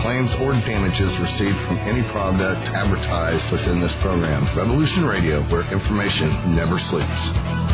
claims or damages received from any product advertised within this program. Revolution Radio, where information never sleeps.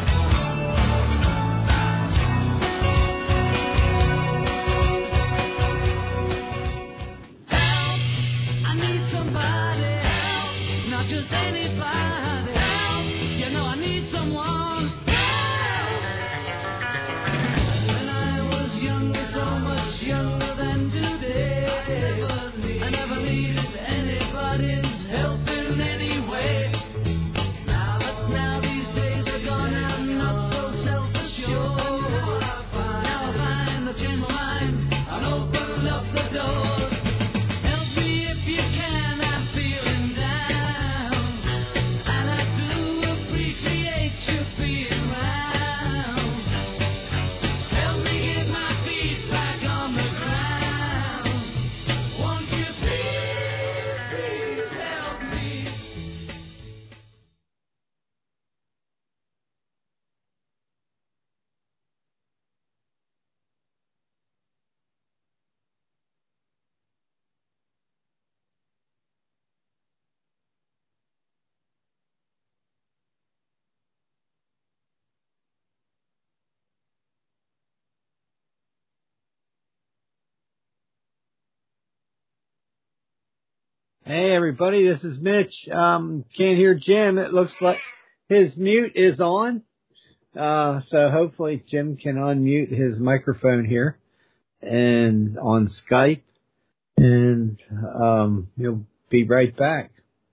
Hey everybody, this is Mitch. Can't hear Jim. It looks like his mute is on. So hopefully Jim can unmute his microphone here and on Skype, and he'll be right back.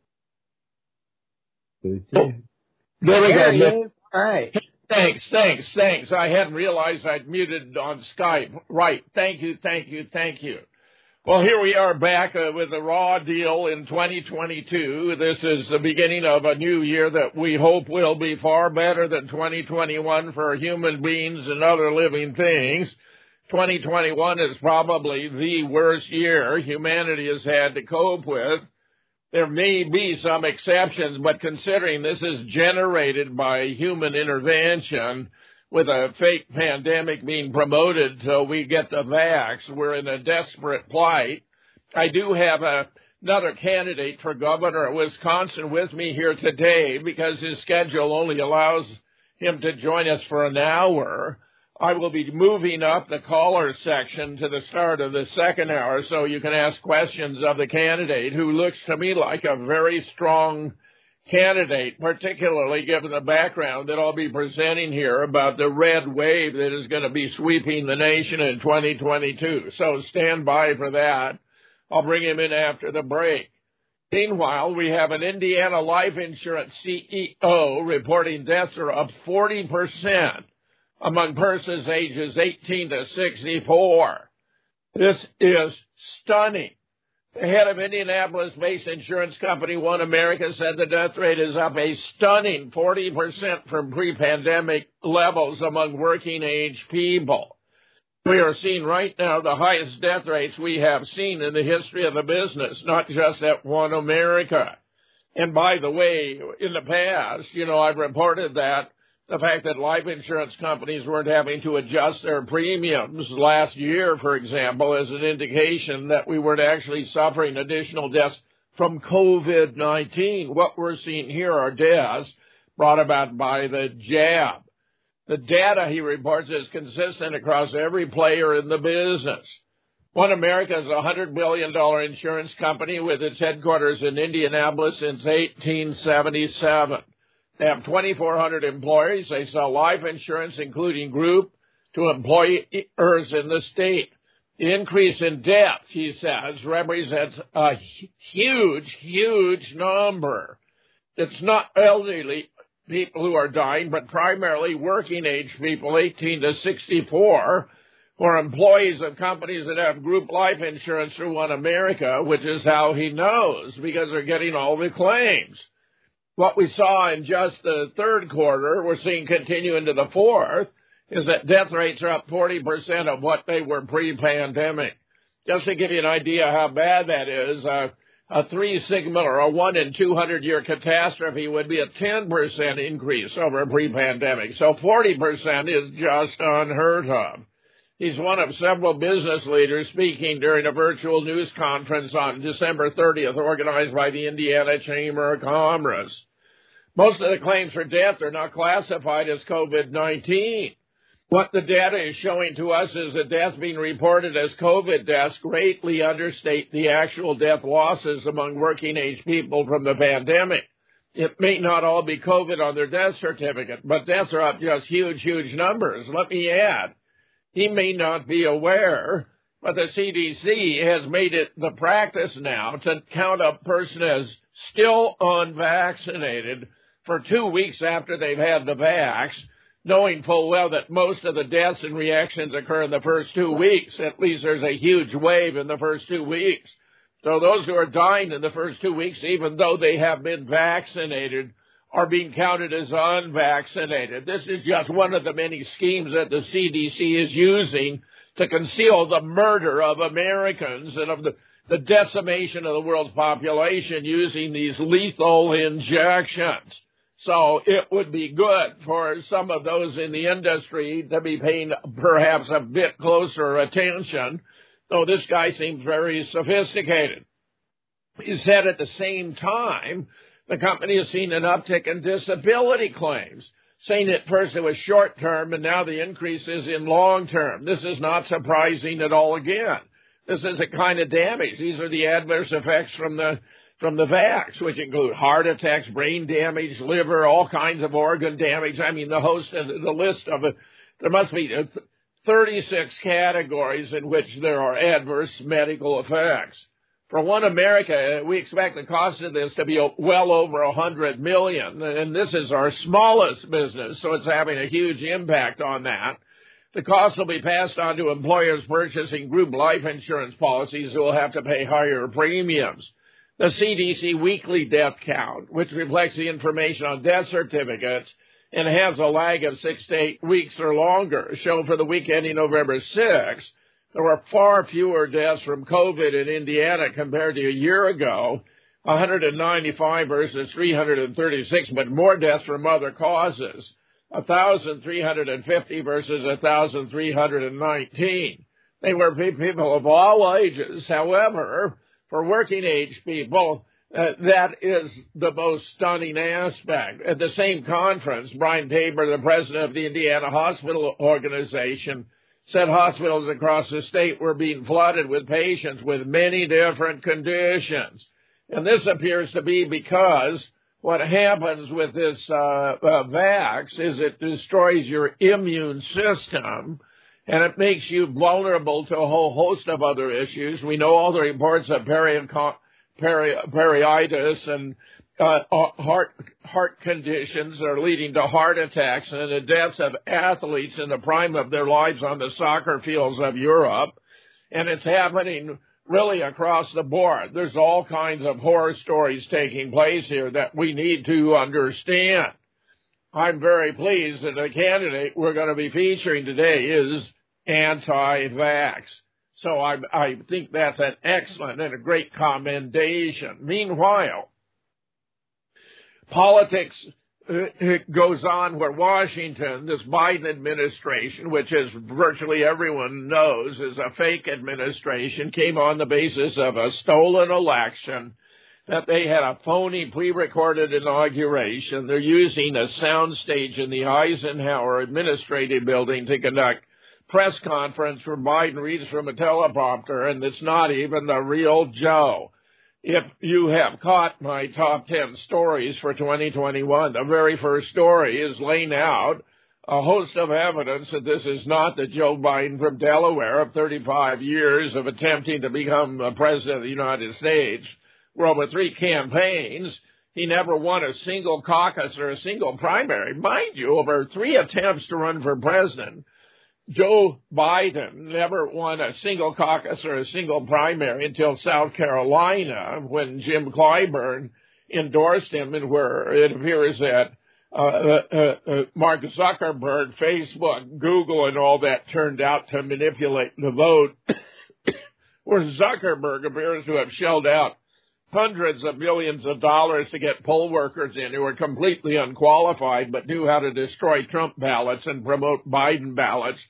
There we go. All right. Thanks. I hadn't realized I'd muted on Skype. Right. Thank you. Well, here we are back with a raw deal in 2022. This is the beginning of a new year that we hope will be far better than 2021 for human beings and other living things. 2021 is probably the worst year humanity has had to cope with. There may be some exceptions, but considering this is generated by human intervention, with a fake pandemic being promoted till we get the vax, we're in a desperate plight. I do have another candidate for governor of Wisconsin with me here today because his schedule only allows him to join us for an hour. I will be moving up the caller section to the start of the second hour so you can ask questions of the candidate, who looks to me like a very strong candidate, particularly given the background that I'll be presenting here about the red wave that is going to be sweeping the nation in 2022. So stand by for that. I'll bring him in after the break. Meanwhile, we have an Indiana life insurance CEO reporting deaths are up 40% among persons ages 18 to 64. This is stunning. The head of Indianapolis-based insurance company One America said the death rate is up a stunning 40% from pre-pandemic levels among working-age people. We are seeing right now the highest death rates we have seen in the history of the business, not just at One America. And by the way, in the past, I've reported that the fact that life insurance companies weren't having to adjust their premiums last year, for example, is an indication that we weren't actually suffering additional deaths from COVID-19. What we're seeing here are deaths brought about by the jab. The data, he reports, is consistent across every player in the business. One America is a $100 billion insurance company with its headquarters in Indianapolis since 1877. They have 2,400 employees. They sell life insurance, including group, to employers in the state. The increase in deaths, he says, represents a huge number. It's not elderly people who are dying, but primarily working-age people, 18 to 64, who are employees of companies that have group life insurance through One America, which is how he knows, because they're getting all the claims. What we saw in just the third quarter, we're seeing continue into the fourth, is that death rates are up 40% of what they were pre-pandemic. Just to give you an idea how bad that is, a 3 sigma or a 1 in 200 year catastrophe would be a 10% increase over pre-pandemic. So 40% is just unheard of. He's one of several business leaders speaking during a virtual news conference on December 30th, organized by the Indiana Chamber of Commerce. Most of the claims for death are not classified as COVID-19. What the data is showing to us is that deaths being reported as COVID deaths greatly understate the actual death losses among working-age people from the pandemic. It may not all be COVID on their death certificate, but deaths are up just huge, huge numbers. Let me add, he may not be aware, but the CDC has made it the practice now to count a person as still unvaccinated for 2 weeks after they've had the vax, knowing full well that most of the deaths and reactions occur in the first 2 weeks. At least there's a huge wave in the first 2 weeks. So those who are dying in the first 2 weeks, even though they have been vaccinated, are being counted as unvaccinated. This is just one of the many schemes that the CDC is using to conceal the murder of Americans and of the decimation of the world's population using these lethal injections. So it would be good for some of those in the industry to be paying perhaps a bit closer attention, though this guy seems very sophisticated. He said at the same time, the company has seen an uptick in disability claims, saying at first it was short-term and now the increase is in long-term. This is not surprising at all again. This is a kind of damage. These are the adverse effects from the vax, which include heart attacks, brain damage, liver, all kinds of organ damage. I mean, the list of it, there must be 36 categories in which there are adverse medical effects. For One America, we expect the cost of this to be well over $100 million, and this is our smallest business, so it's having a huge impact on that. The cost will be passed on to employers purchasing group life insurance policies who will have to pay higher premiums. The CDC weekly death count, which reflects the information on death certificates and has a lag of 6 to 8 weeks or longer, shown for the week ending November 6th, there were far fewer deaths from COVID in Indiana compared to a year ago, 195 versus 336, but more deaths from other causes, 1,350 versus 1,319. They were people of all ages. However, for working-age people, that is the most stunning aspect. At the same conference, Brian Tabor, the president of the Indiana Hospital Organization, said hospitals across the state were being flooded with patients with many different conditions. And this appears to be because what happens with this vax is it destroys your immune system, and it makes you vulnerable to a whole host of other issues. We know all the reports of periitis and heart conditions that are leading to heart attacks and the deaths of athletes in the prime of their lives on the soccer fields of Europe. And it's happening really across the board. There's all kinds of horror stories taking place here that we need to understand. I'm very pleased that the candidate we're going to be featuring today is anti-vax. So I think that's an excellent and a great commendation. Meanwhile, politics goes on where Washington, this Biden administration, which as virtually everyone knows is a fake administration, came on the basis of a stolen election, that they had a phony pre-recorded inauguration. They're using a soundstage in the Eisenhower Administrative Building to conduct press conference where Biden reads from a teleprompter, and it's not even the real Joe. If you have caught my top 10 stories for 2021, the very first story is laying out a host of evidence that this is not the Joe Biden from Delaware of 35 years of attempting to become the president of the United States, where over 3 campaigns, he never won a single caucus or a single primary. Mind you, over 3 attempts to run for president, Joe Biden never won a single caucus or a single primary until South Carolina, when Jim Clyburn endorsed him, and where it appears that Mark Zuckerberg, Facebook, Google, and all that turned out to manipulate the vote, where Zuckerberg appears to have shelled out hundreds of millions of dollars to get poll workers in who were completely unqualified but knew how to destroy Trump ballots and promote Biden ballots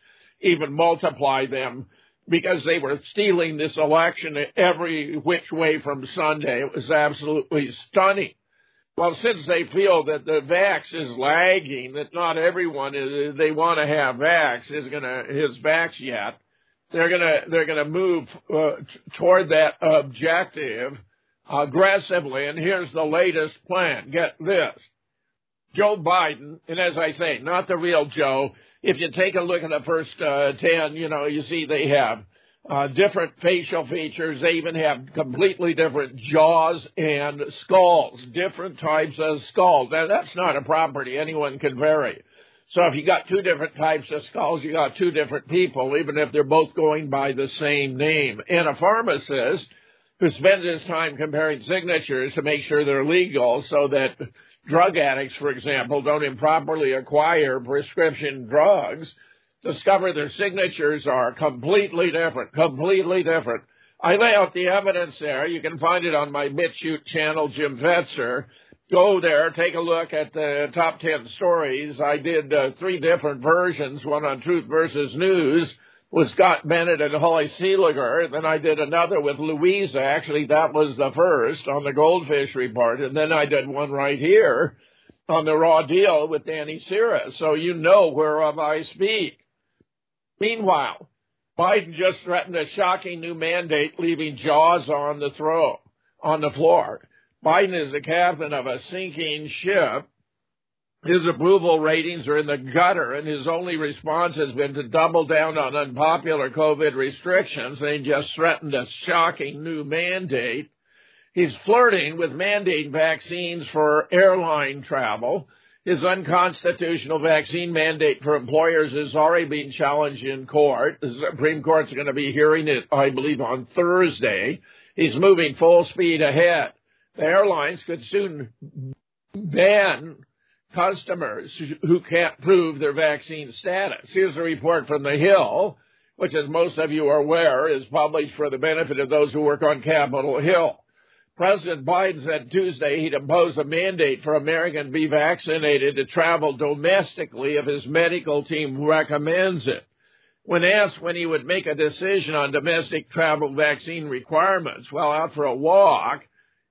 even multiply them, because they were stealing this election every which way from Sunday. It was absolutely stunning. Well, since they feel that the vax is lagging, that not everyone they want to have vax is vax yet, they're gonna move toward that objective aggressively. And here's the latest plan. Get this. Joe Biden, and as I say, not the real Joe. If you take a look at the first 10, you see they have different facial features. They even have completely different jaws and skulls, different types of skulls. Now, that's not a property anyone can vary. So if you got two different types of skulls, you got two different people, even if they're both going by the same name. And a pharmacist who spends his time comparing signatures to make sure they're legal so that drug addicts, for example, don't improperly acquire prescription drugs, discover their signatures are completely different. I lay out the evidence there. You can find it on my BitChute channel, Jim Fetzer. Go there, take a look at the top 10 stories. I did 3 different versions, one on Truth versus News with Scott Bennett and Holly Seeliger. Then I did another with Louisa. Actually, that was the first on the Goldfish Report. And then I did one right here on the Raw Deal with Danny Sirus. So you know whereof I speak. Meanwhile, Biden just threatened a shocking new mandate, leaving jaws on the floor. Biden is the captain of a sinking ship. His approval ratings are in the gutter, and his only response has been to double down on unpopular COVID restrictions, and he just threatened a shocking new mandate. He's flirting with mandating vaccines for airline travel. His unconstitutional vaccine mandate for employers is already being challenged in court. The Supreme Court's going to be hearing it, I believe, on Thursday. He's moving full speed ahead. The airlines could soon ban customers who can't prove their vaccine status. Here's a report from The Hill, which, as most of you are aware, is published for the benefit of those who work on Capitol Hill. President Biden said Tuesday he'd impose a mandate for Americans to be vaccinated to travel domestically if his medical team recommends it. When asked when he would make a decision on domestic travel vaccine requirements while out for a walk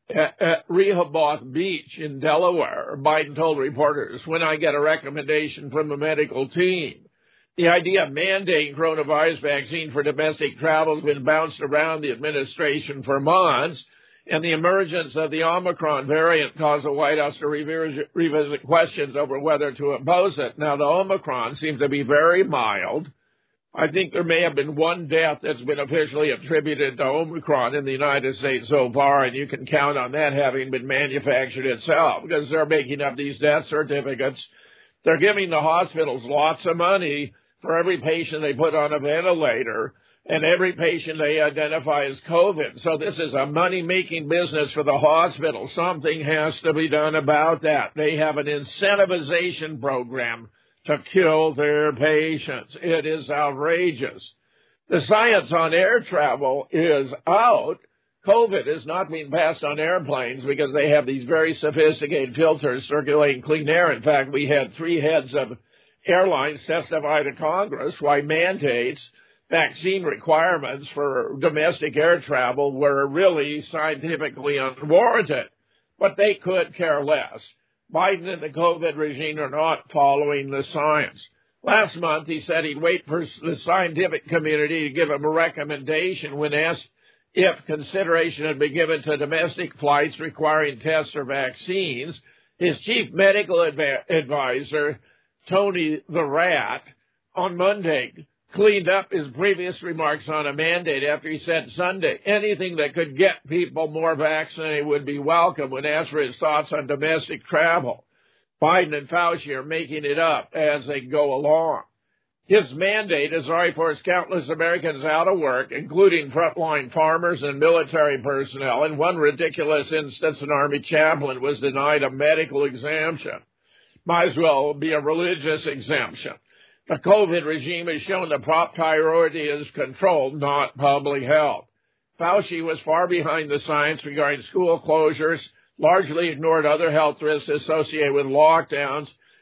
at Rehoboth Beach in Delaware, Biden told reporters, when I get a recommendation from the medical team. The idea of mandating coronavirus vaccine for domestic travel has been bounced around the administration for months, and the emergence of the Omicron variant caused the White House to revisit questions over whether to impose it. Now, the Omicron seems to be very mild. I think there may have been one death that's been officially attributed to Omicron in the United States so far, and you can count on that having been manufactured itself, because they're making up these death certificates. They're giving the hospitals lots of money for every patient they put on a ventilator and every patient they identify as COVID. So this is a money-making business for the hospital. Something has to be done about that. They have an incentivization program to kill their patients. It is outrageous. The science on air travel is out. COVID is not being passed on airplanes because they have these very sophisticated filters circulating clean air. In fact, we had 3 heads of airlines testify to Congress why mandates, vaccine requirements for domestic air travel were really scientifically unwarranted. But they could care less. Biden and the COVID regime are not following the science. Last month, he said he'd wait for the scientific community to give him a recommendation when asked if consideration had been given to domestic flights requiring tests or vaccines. His chief medical advisor, Tony the Rat, on Monday cleaned up his previous remarks on a mandate after he said Sunday anything that could get people more vaccinated would be welcome when asked for his thoughts on domestic travel. Biden and Fauci are making it up as they go along. His mandate has already forced countless Americans out of work, including frontline farmers and military personnel. In one ridiculous instance, an Army chaplain was denied a medical exemption. Might as well be a religious exemption. The COVID regime has shown the top priority is control, not public health. Fauci was far behind the science regarding school closures, largely ignored other health risks associated with lockdowns,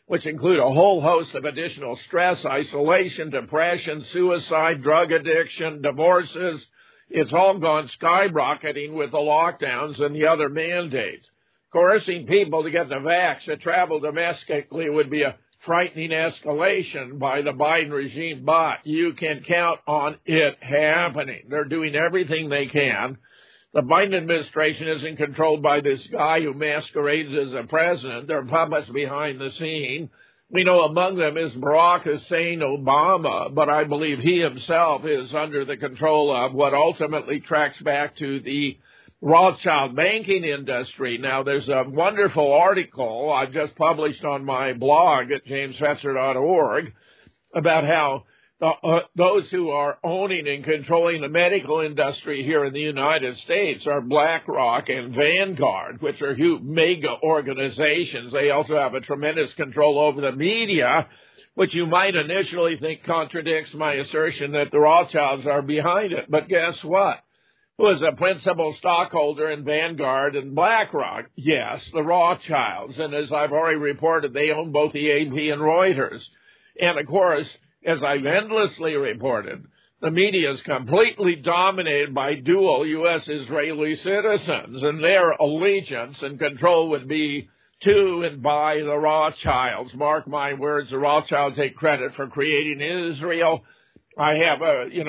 which include a whole host of additional stress, isolation, depression, suicide, drug addiction, divorces. It's all gone skyrocketing with the lockdowns and the other mandates. Coercing people to get the vax to travel domestically would be a frightening escalation by the Biden regime, but you can count on it happening. They're doing everything they can. The Biden administration isn't controlled by this guy who masquerades as a president. There are puppets behind the scene. We know among them is Barack Hussein Obama, but I believe he himself is under the control of what ultimately tracks back to the Rothschild banking industry. Now, there's a wonderful article I've just published on my blog at jamesfetzer.org about how those who are owning and controlling the medical industry here in the United States are BlackRock and Vanguard, which are huge mega organizations. They also have a tremendous control over the media, which you might initially think contradicts my assertion that the Rothschilds are behind it. But guess what? Who is a principal stockholder in Vanguard and BlackRock? Yes, the Rothschilds. And as I've already reported, they own both the AP and Reuters. And, of course, as I've endlessly reported, the media is completely dominated by dual U.S.-Israeli citizens, and their allegiance and control would be to and by the Rothschilds. Mark my words, the Rothschilds take credit for creating Israel. I have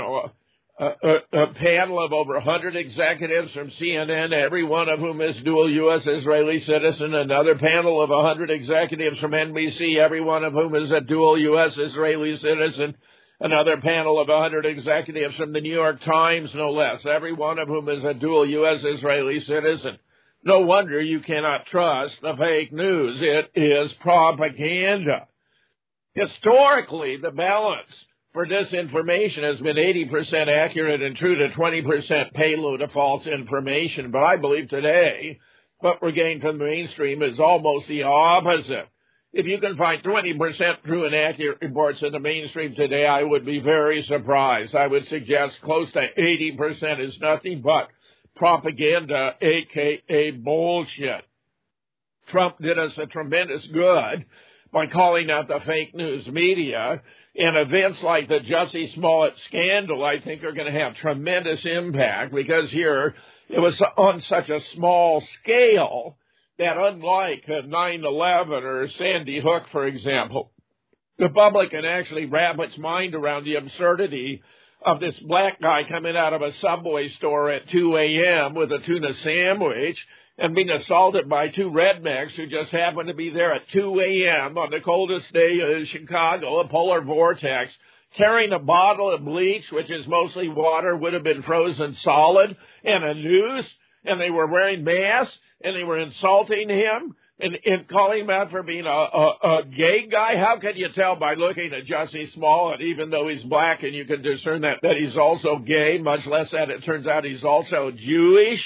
a panel of over 100 executives from CNN, every one of whom is dual U.S.-Israeli citizen, another panel of 100 executives from NBC, every one of whom is a dual U.S.-Israeli citizen, another panel of 100 executives from the New York Times, no less, every one of whom is a dual U.S.-Israeli citizen. No wonder you cannot trust the fake news. It is propaganda. Historically, the balance for disinformation has been 80% accurate and true to 20% payload of false information. But I believe today what we're getting from the mainstream is almost the opposite. If you can find 20% true and accurate reports in the mainstream today, I would be very surprised. I would suggest close to 80% is nothing but propaganda, a.k.a. bullshit. Trump did us a tremendous good by calling out the fake news media. And events like the Jussie Smollett scandal, I think, are going to have tremendous impact because here it was on such a small scale that unlike 9/11 or Sandy Hook, for example, the public can actually wrap its mind around the absurdity of this black guy coming out of a Subway store at 2 a.m. with a tuna sandwich and being assaulted by two rednecks who just happened to be there at 2 a.m. on the coldest day in Chicago, a polar vortex, carrying a bottle of bleach, which is mostly water, would have been frozen solid, and a noose, and they were wearing masks, and they were insulting him and calling him out for being a gay guy. How can you tell by looking at Jussie Smollett, even though he's black, and you can discern that he's also gay, much less that it turns out he's also Jewish?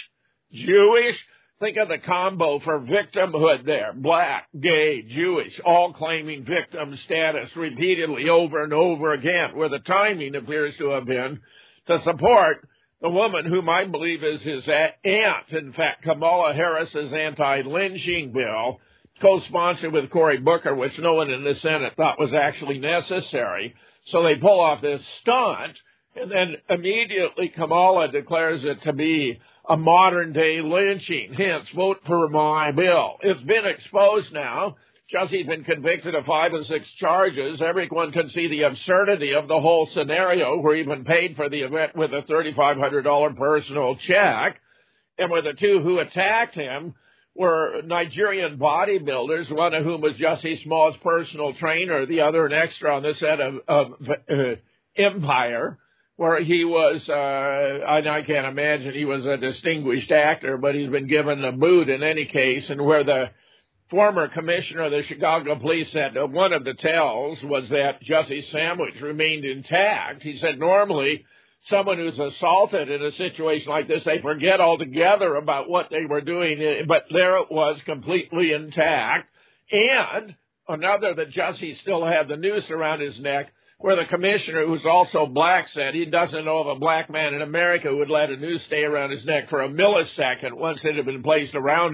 Think of the combo for victimhood there. Black, gay, Jewish, all claiming victim status repeatedly over and over again, where the timing appears to have been to support the woman whom I believe is his aunt. In fact, Kamala Harris's anti-lynching bill, co-sponsored with Cory Booker, which no one in the Senate thought was actually necessary. So they pull off this stunt, and then immediately Kamala declares it to be a modern-day lynching, hence, vote for my bill. It's been exposed now. Jussie's been convicted of 5 and 6 charges. Everyone can see the absurdity of the whole scenario, where he even paid for the event with a $3,500 personal check, and where the two who attacked him were Nigerian bodybuilders, one of whom was Jussie Smollett's personal trainer, the other an extra on the set of Empire, where he was, I can't imagine he was a distinguished actor, but he's been given a boot in any case, and where the former commissioner of the Chicago police said one of the tells was that Jussie's sandwich remained intact. He said normally someone who's assaulted in a situation like this, they forget altogether about what they were doing, but there it was, completely intact. And another, that Jussie still had the noose around his neck, where the commissioner, who's also black, said he doesn't know of a black man in America who would let a noose stay around his neck for a millisecond once it had been placed around it.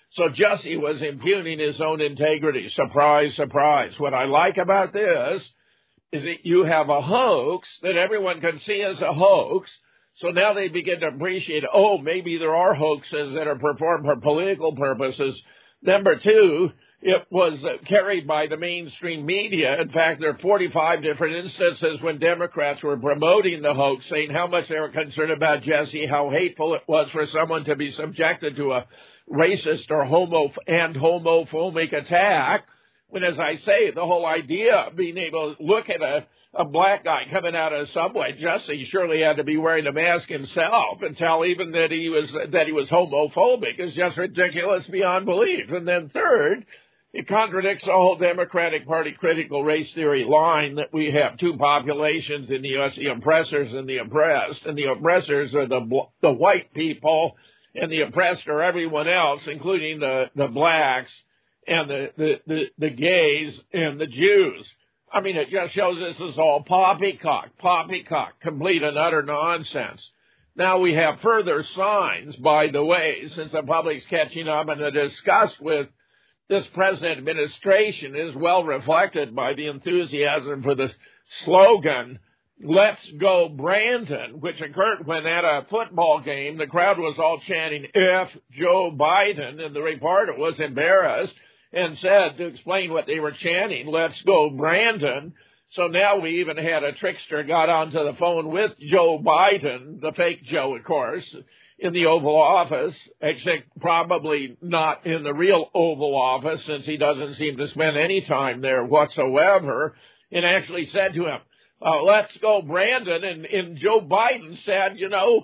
So Jussie was impugning his own integrity. Surprise, surprise. What I like about this is that you have a hoax that everyone can see as a hoax. So now they begin to appreciate, oh, maybe there are hoaxes that are performed for political purposes. Number two, it was carried by the mainstream media. In fact, there are 45 different instances when Democrats were promoting the hoax, saying how much they were concerned about Jussie, how hateful it was for someone to be subjected to a racist or homophobic attack. When, as I say, the whole idea of being able to look at a black guy coming out of a subway, Jussie surely had to be wearing a mask himself, and tell even that he was homophobic is just ridiculous beyond belief. And then third, it contradicts the whole Democratic Party critical race theory line that we have two populations in the U.S., the oppressors and the oppressed, and the oppressors are the white people, and the oppressed are everyone else, including the blacks and the gays and the Jews. I mean, it just shows this is all poppycock, complete and utter nonsense. Now we have further signs, by the way, since the public's catching up, and the disgust with this present administration is well reflected by the enthusiasm for the slogan, "Let's go Brandon," which occurred when at a football game the crowd was all chanting F Joe Biden, and the reporter was embarrassed and said, to explain what they were chanting, "Let's go Brandon." So now we even had a trickster got onto the phone with Joe Biden, the fake Joe, of course, in the Oval Office, except probably not in the real Oval Office, since he doesn't seem to spend any time there whatsoever, and actually said to him, "Let's go Brandon." And Joe Biden said,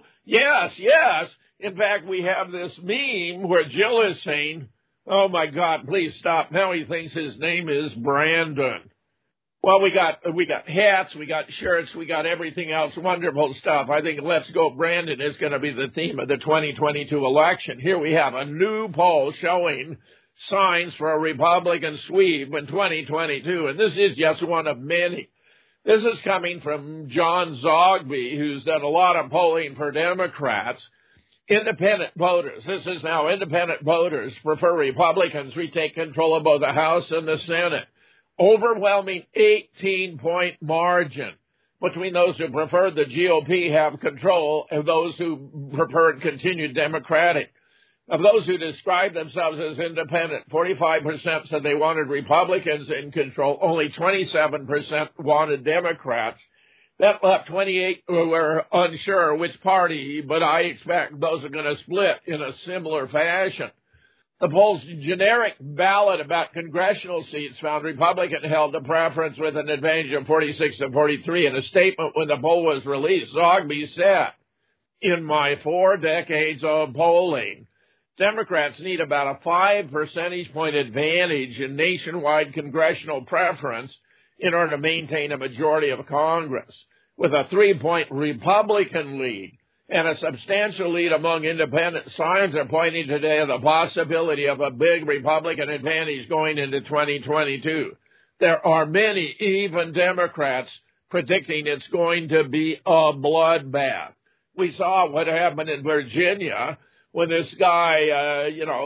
yes. In fact, we have this meme where Jill is saying, "Oh my God, please stop." Now he thinks his name is Brandon. Well, we got hats, we got shirts, we got everything else, wonderful stuff. I think "Let's Go Brandon" is going to be the theme of the 2022 election. Here we have a new poll showing signs for a Republican sweep in 2022, and this is just one of many. This is coming from John Zogby, who's done a lot of polling for Democrats. Independent voters, this is now independent voters, prefer Republicans retake control of both the House and the Senate. Overwhelming 18-point margin between those who prefer the GOP have control and those who prefer continued Democratic. Of those who describe themselves as independent, 45% said they wanted Republicans in control. Only 27% wanted Democrats. That left 28 who were unsure which party, but I expect those are going to split in a similar fashion. The poll's generic ballot about congressional seats found Republican held the preference with an advantage of 46 to 43. In a statement when the poll was released, Zogby said, "In my 4 decades of polling, Democrats need about a 5 percentage point advantage in nationwide congressional preference in order to maintain a majority of Congress. With a 3-point Republican lead and a substantial lead among independent, signs are pointing today to the possibility of a big Republican advantage going into 2022. There are many, even Democrats, predicting it's going to be a bloodbath. We saw what happened in Virginia when this guy,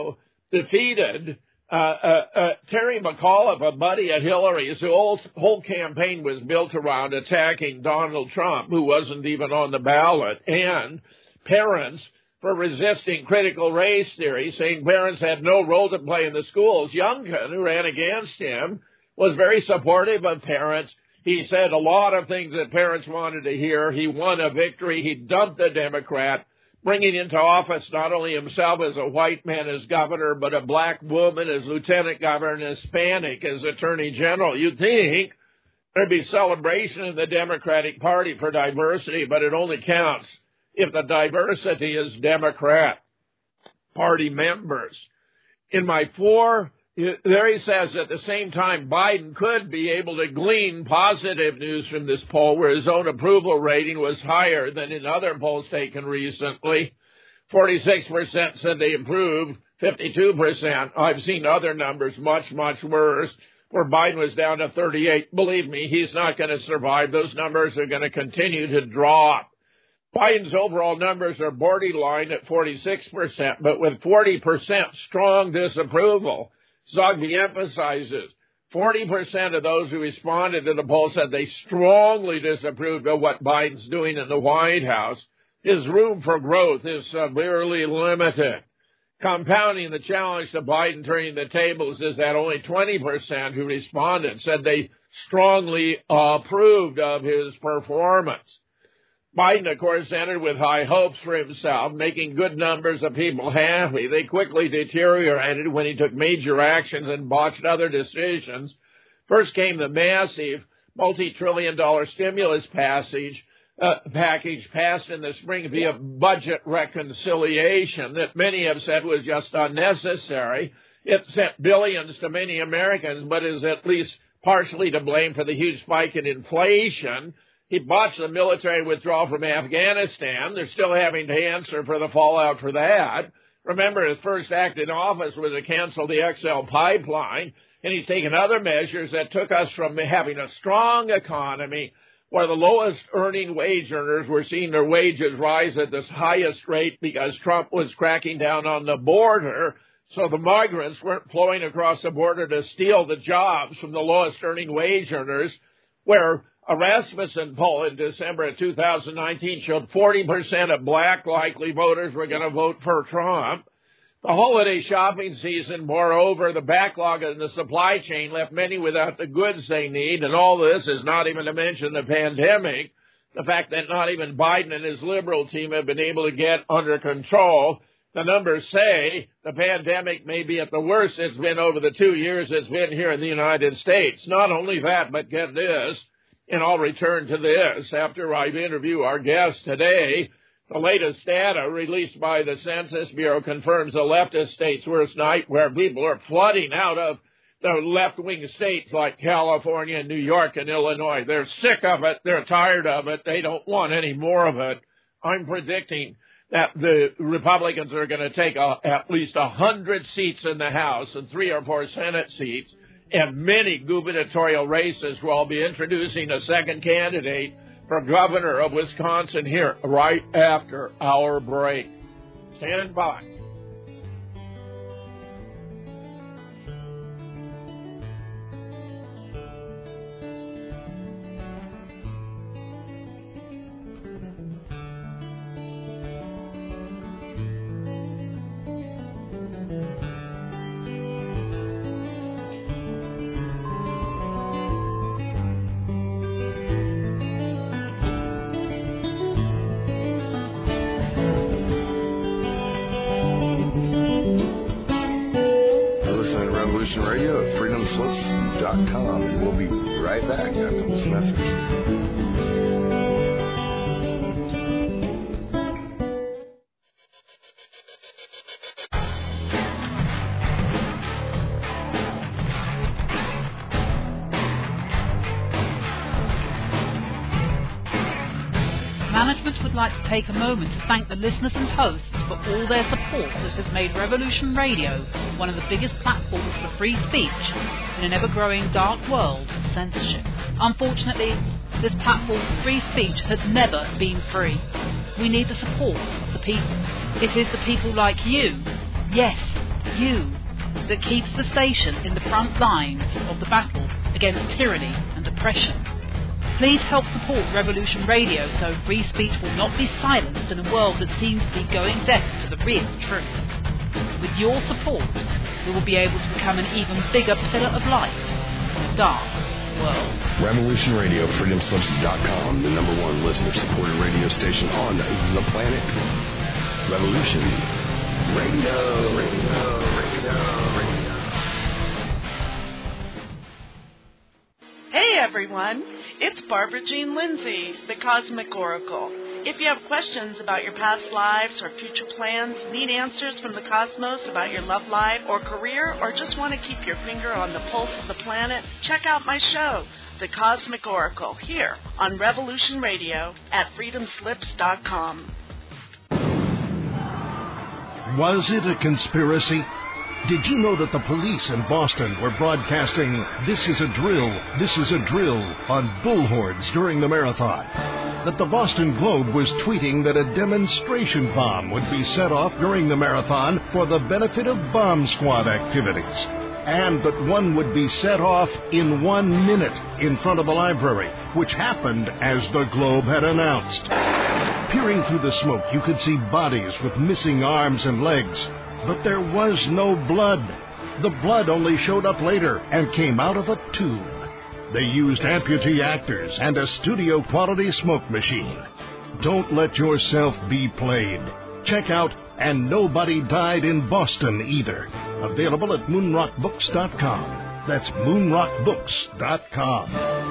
defeated Terry McAuliffe, a buddy of Hillary's. The whole campaign was built around attacking Donald Trump, who wasn't even on the ballot, and parents for resisting critical race theory, saying parents had no role to play in the schools. Youngkin, who ran against him, was very supportive of parents. He said a lot of things that parents wanted to hear. He won a victory. He dumped the Democrat, bringing into office not only himself as a white man as governor, but a black woman as lieutenant governor and Hispanic as attorney general. You'd think there'd be celebration in the Democratic Party for diversity, but it only counts if the diversity is Democrat Party members. There he says at the same time Biden could be able to glean positive news from this poll, where his own approval rating was higher than in other polls taken recently. 46% said they approved, 52%. I've seen other numbers much, much worse, where Biden was down to 38. Believe me, he's not going to survive. Those numbers are going to continue to drop. Biden's overall numbers are borderline at 46%, but with 40% strong disapproval. Zogby emphasizes 40% of those who responded to the poll said they strongly disapproved of what Biden's doing in the White House. His room for growth is severely limited. Compounding the challenge to Biden turning the tables is that only 20% who responded said they strongly approved of his performance. Biden, of course, entered with high hopes for himself, making good numbers of people happy. They quickly deteriorated when he took major actions and botched other decisions. First came the massive multi-trillion-dollar stimulus package passed in the spring via budget reconciliation that many have said was just unnecessary. It sent billions to many Americans, but is at least partially to blame for the huge spike in inflation. He botched the military withdrawal from Afghanistan. They're still having to answer for the fallout for that. Remember, his first act in office was to cancel the XL pipeline, and he's taken other measures that took us from having a strong economy where the lowest earning wage earners were seeing their wages rise at the highest rate because Trump was cracking down on the border, so the migrants weren't flowing across the border to steal the jobs from the lowest earning wage earners, where a Rasmussen poll in December of 2019 showed 40% of black likely voters were going to vote for Trump. The holiday shopping season, moreover, the backlog in the supply chain left many without the goods they need, and all this is not even to mention the pandemic, the fact that not even Biden and his liberal team have been able to get under control. The numbers say the pandemic may be at the worst it's been over the 2 years it's been here in the United States. Not only that, but get this, and I'll return to this after I interview our guest today. The latest data released by the Census Bureau confirms the leftist state's worst night, where people are flooding out of the left-wing states like California, New York, and Illinois. They're sick of it. They're tired of it. They don't want any more of it. I'm predicting that the Republicans are going to take at least 100 seats in the House and 3 or 4 Senate seats, and many gubernatorial races where I'll be introducing a second candidate for governor of Wisconsin here right after our break. Stand by. Radio at freedomslips.com, and we'll be right back after this message. Management would like to take a moment to thank the listeners and hosts for all their support that has made Revolution Radio one of the biggest platforms for free speech in an ever-growing dark world of censorship. Unfortunately, this platform for free speech has never been free. We need the support of the people. It is the people like you, yes, you, that keeps the station in the front lines of the battle against tyranny and oppression. Please help support Revolution Radio so free speech will not be silenced in a world that seems to be going deaf to the real truth. With your support, we will be able to become an even bigger pillar of light in a dark world. Revolution Radio, freedomslips.com, the #1 listener-supported radio station on the planet. Revolution Radio. Hey everyone, it's Barbara Jean Lindsay, the Cosmic Oracle. If you have questions about your past lives or future plans, need answers from the cosmos about your love life or career, or just want to keep your finger on the pulse of the planet, check out my show, The Cosmic Oracle, here on Revolution Radio at freedomslips.com. Was it a conspiracy? Did you know that the police in Boston were broadcasting "This is a drill, this is a drill" on bullhorns during the marathon? that the Boston Globe was tweeting that a demonstration bomb would be set off during the marathon for the benefit of bomb squad activities, and that one would be set off in 1 minute in front of the library, which happened as the Globe had announced. Peering through the smoke, you could see bodies with missing arms and legs, but there was no blood. The blood only showed up later and came out of a tube. They used amputee actors and a studio-quality smoke machine. Don't let yourself be played. Check out And Nobody Died in Boston Either. Available at moonrockbooks.com. That's moonrockbooks.com.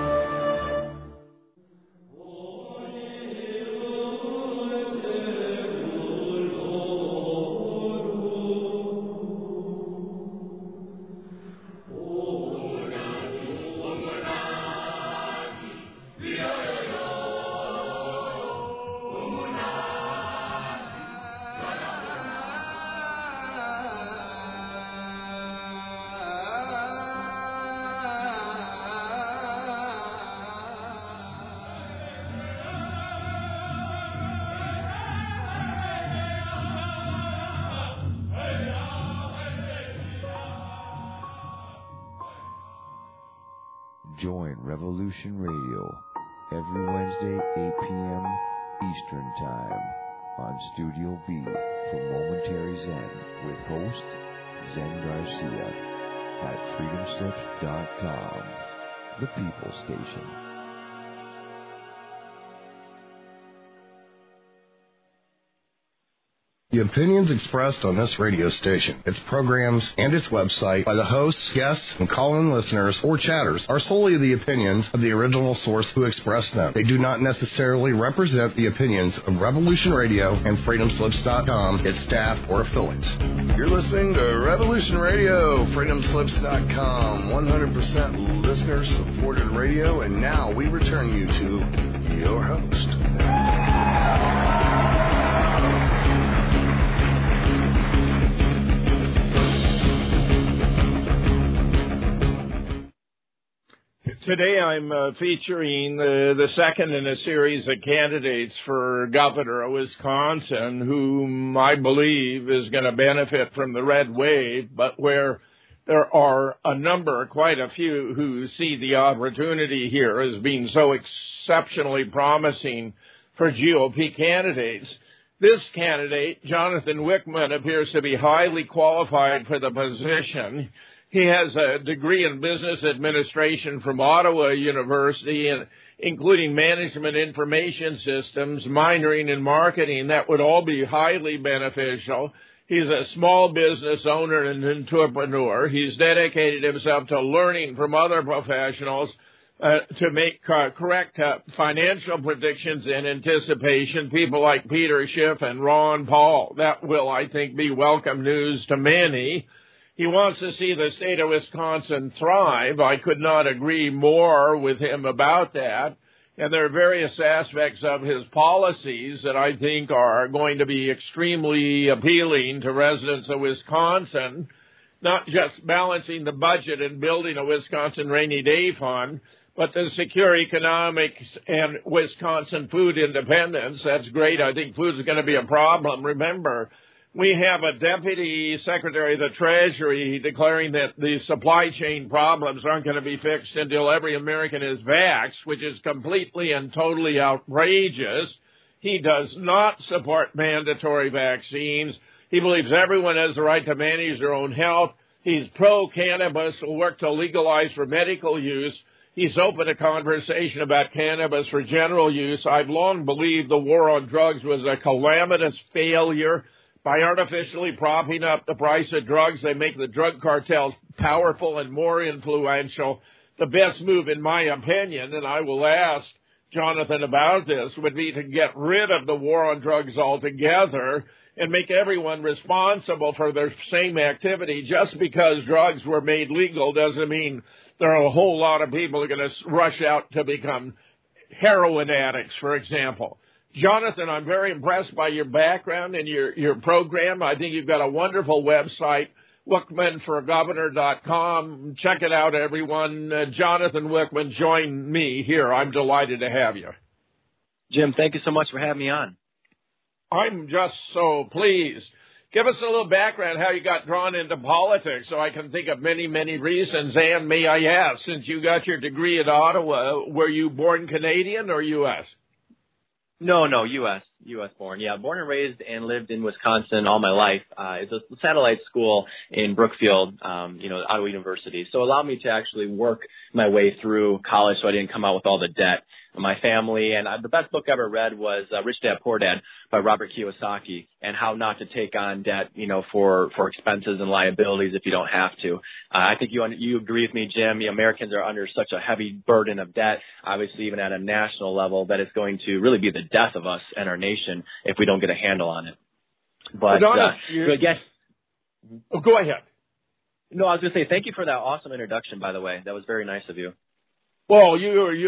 Join Revolution Radio every Wednesday, 8 p.m. Eastern Time on Studio B for Momentary Zen with host Zen Garcia at freedomslips.com, the People's Station. The opinions expressed on this radio station, its programs, and its website by the hosts, guests, and call-in listeners or chatters are solely the opinions of the original source who expressed them. They do not necessarily represent the opinions of Revolution Radio and freedomslips.com, its staff, or affiliates. You're listening to Revolution Radio, freedomslips.com, 100% listener-supported radio, and now we return you to your host. Today I'm featuring the second in a series of candidates for governor of Wisconsin, whom I believe is going to benefit from the red wave, but where there are a number, quite a few, who see the opportunity here as being so exceptionally promising for GOP candidates. This candidate, Jonathan Wichmann, appears to be highly qualified for the position. He has a degree in business administration from Ottawa University, including management information systems, minoring in marketing. That would all be highly beneficial. He's a small business owner and entrepreneur. He's dedicated himself to learning from other professionals to make correct financial predictions in anticipation. People like Peter Schiff and Ron Paul. That will, I think, be welcome news to many. He wants to see the state of Wisconsin thrive. I could not agree more with him about that. And there are various aspects of his policies that I think are going to be extremely appealing to residents of Wisconsin, not just balancing the budget and building a Wisconsin rainy day fund, but to secure economics and Wisconsin food independence. That's great. I think food is going to be a problem. Remember, we have a Deputy Secretary of the Treasury declaring that the supply chain problems aren't going to be fixed until every American is vaxxed, which is completely and totally outrageous. He does not support mandatory vaccines. He believes everyone has the right to manage their own health. He's pro-cannabis, will work to legalize for medical use. He's open to conversation about cannabis for general use. I've long believed the war on drugs was a calamitous failure. By artificially propping up the price of drugs, they make the drug cartels powerful and more influential. The best move, in my opinion, and I will ask Jonathan about this, would be to get rid of the war on drugs altogether and make everyone responsible for their same activity. Just because drugs were made legal doesn't mean there are a whole lot of people who are going to rush out to become heroin addicts, for example. Jonathan, I'm very impressed by your background and your program. I think you've got a wonderful website, WichmannForGovernor.com. Check it out, everyone. Jonathan Wichmann, join me here. I'm delighted to have you. Jim, thank you so much for having me on. I'm just so pleased. Give us a little background how you got drawn into politics so I can think of many, many reasons. And may I ask, since you got your degree at Ottawa, were you born Canadian or U.S.? No, U.S. born. Yeah, born and raised and lived in Wisconsin all my life. It's a satellite school in Brookfield, Ottawa University. So it allowed me to actually work my way through college so I didn't come out with all the debt. My family, and the best book I ever read was Rich Dad Poor Dad by Robert Kiyosaki, and how not to take on debt, for expenses and liabilities if you don't have to. I think you agree with me, Jim. Americans are under such a heavy burden of debt, obviously even at a national level, that it's going to really be the death of us and our nation if we don't get a handle on it. But go ahead. No, I was going to say thank you for that awesome introduction, by the way. That was very nice of you. Well,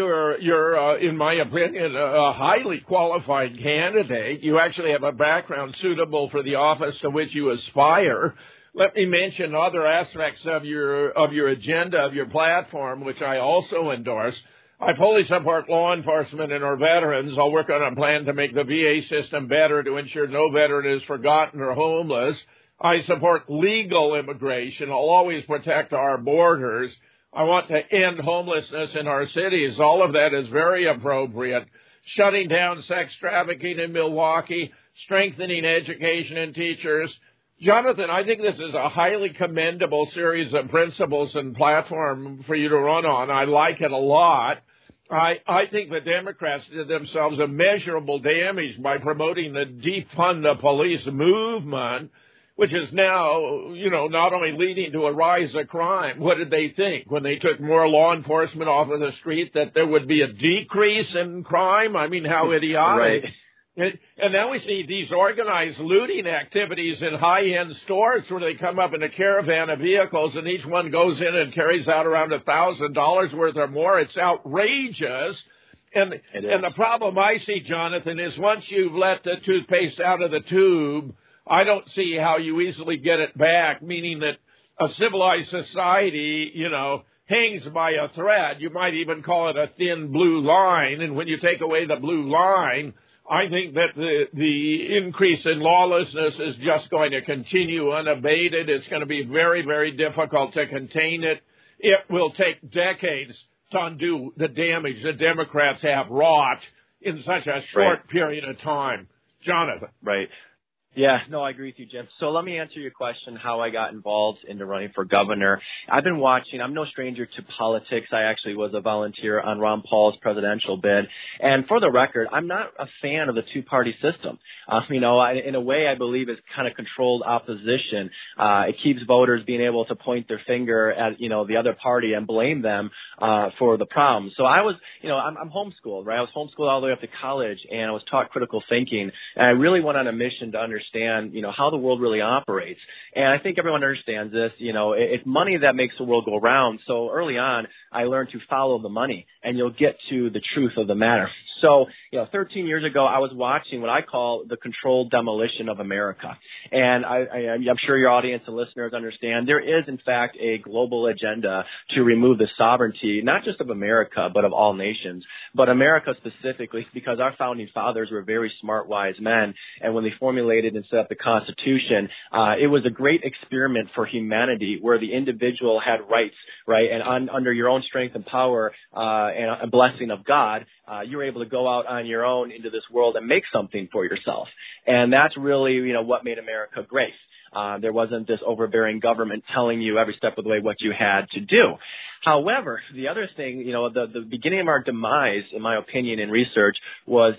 you're in my opinion, a highly qualified candidate. You actually have a background suitable for the office to which you aspire. Let me mention other aspects of your agenda, of your platform, which I also endorse. I fully support law enforcement and our veterans. I'll work on a plan to make the VA system better to ensure no veteran is forgotten or homeless. I support legal immigration. I'll always protect our borders. I want to end homelessness in our cities. All of that is very appropriate. Shutting down sex trafficking in Milwaukee, strengthening education and teachers. Jonathan, I think this is a highly commendable series of principles and platform for you to run on. I like it a lot. I think the Democrats did themselves immeasurable damage by promoting the defund the police movement, which is now, not only leading to a rise of crime. What did they think when they took more law enforcement off of the street, that there would be a decrease in crime? I mean, how idiotic. Right. And now we see these organized looting activities in high-end stores where they come up in a caravan of vehicles and each one goes in and carries out around $1,000 worth or more. It's outrageous. And the problem I see, Jonathan, is once you've let the toothpaste out of the tube, I don't see how you easily get it back, meaning that a civilized society, hangs by a thread. You might even call it a thin blue line. And when you take away the blue line, I think that the increase in lawlessness is just going to continue unabated. It's going to be very, very difficult to contain it. It will take decades to undo the damage the Democrats have wrought in such a short period of time. Jonathan. Right. Yeah, no, I agree with you, Jim. So let me answer your question, how I got involved into running for governor. I've been watching. I'm no stranger to politics. I actually was a volunteer on Ron Paul's presidential bid. And for the record, I'm not a fan of the two-party system. In a way, I believe it's kind of controlled opposition. It keeps voters being able to point their finger at, the other party and blame them for the problem. So I was, I'm homeschooled, right? I was homeschooled all the way up to college, and I was taught critical thinking. And I really went on a mission to understand, how the world really operates. And I think everyone understands this. It's money that makes the world go round. So early on, I learned to follow the money, and you'll get to the truth of the matter. So, 13 years ago, I was watching what I call the controlled demolition of America. And I'm sure your audience and listeners understand there is, in fact, a global agenda to remove the sovereignty, not just of America, but of all nations. But America specifically, because our founding fathers were very smart, wise men. And when they formulated and set up the Constitution, it was a great experiment for humanity where the individual had rights, right? And under your own strength and power and a blessing of God, you're able to go out on your own into this world and make something for yourself. And that's really, what made America great. There wasn't this overbearing government telling you every step of the way what you had to do. However, the other thing, the beginning of our demise, in my opinion, in research, was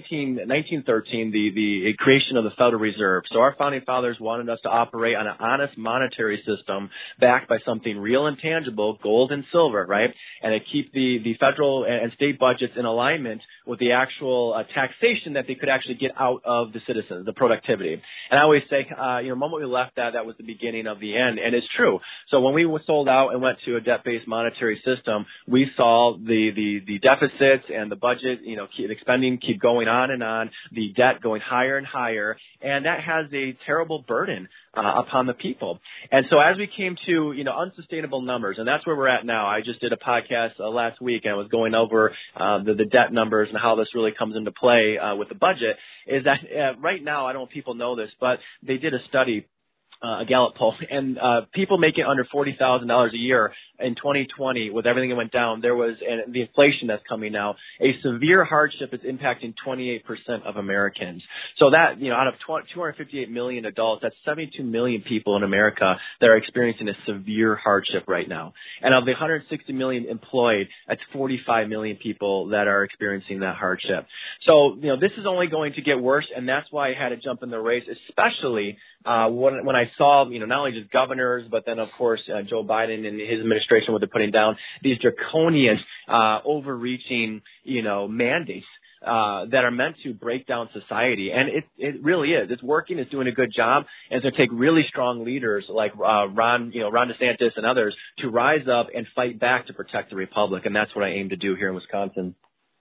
1913, the creation of the Federal Reserve. So our founding fathers wanted us to operate on an honest monetary system backed by something real and tangible, gold and silver, right? And to keep the federal and state budgets in alignment with the actual taxation that they could actually get out of the citizens, the productivity. And I always say, the moment we left that was the beginning of the end. And it's true. So when we were sold out and went to a debt-based monetary system, we saw the deficits and the budget, the spending keep going on and on, the debt going higher and higher, and that has a terrible burden upon the people. And so as we came to, unsustainable numbers, and that's where we're at now. I just did a podcast last week, and I was going over the debt numbers and how this really comes into play with the budget, is that right now, I don't know if people know this, but they did a study, a Gallup poll, and people making under $40,000 a year in 2020, with everything that went down, there was, and the inflation that's coming now, a severe hardship is impacting 28% of Americans. So that, out of 258 million adults, that's 72 million people in America that are experiencing a severe hardship right now. And of the 160 million employed, that's 45 million people that are experiencing that hardship. So, this is only going to get worse, and that's why I had to jump in the race, especially when I saw, not only just governors, but then, of course, Joe Biden and his administration, what they're putting down, these draconian, overreaching, mandates that are meant to break down society. And it really is. It's working. It's doing a good job. And it's going to take really strong leaders like Ron DeSantis and others to rise up and fight back to protect the republic. And that's what I aim to do here in Wisconsin.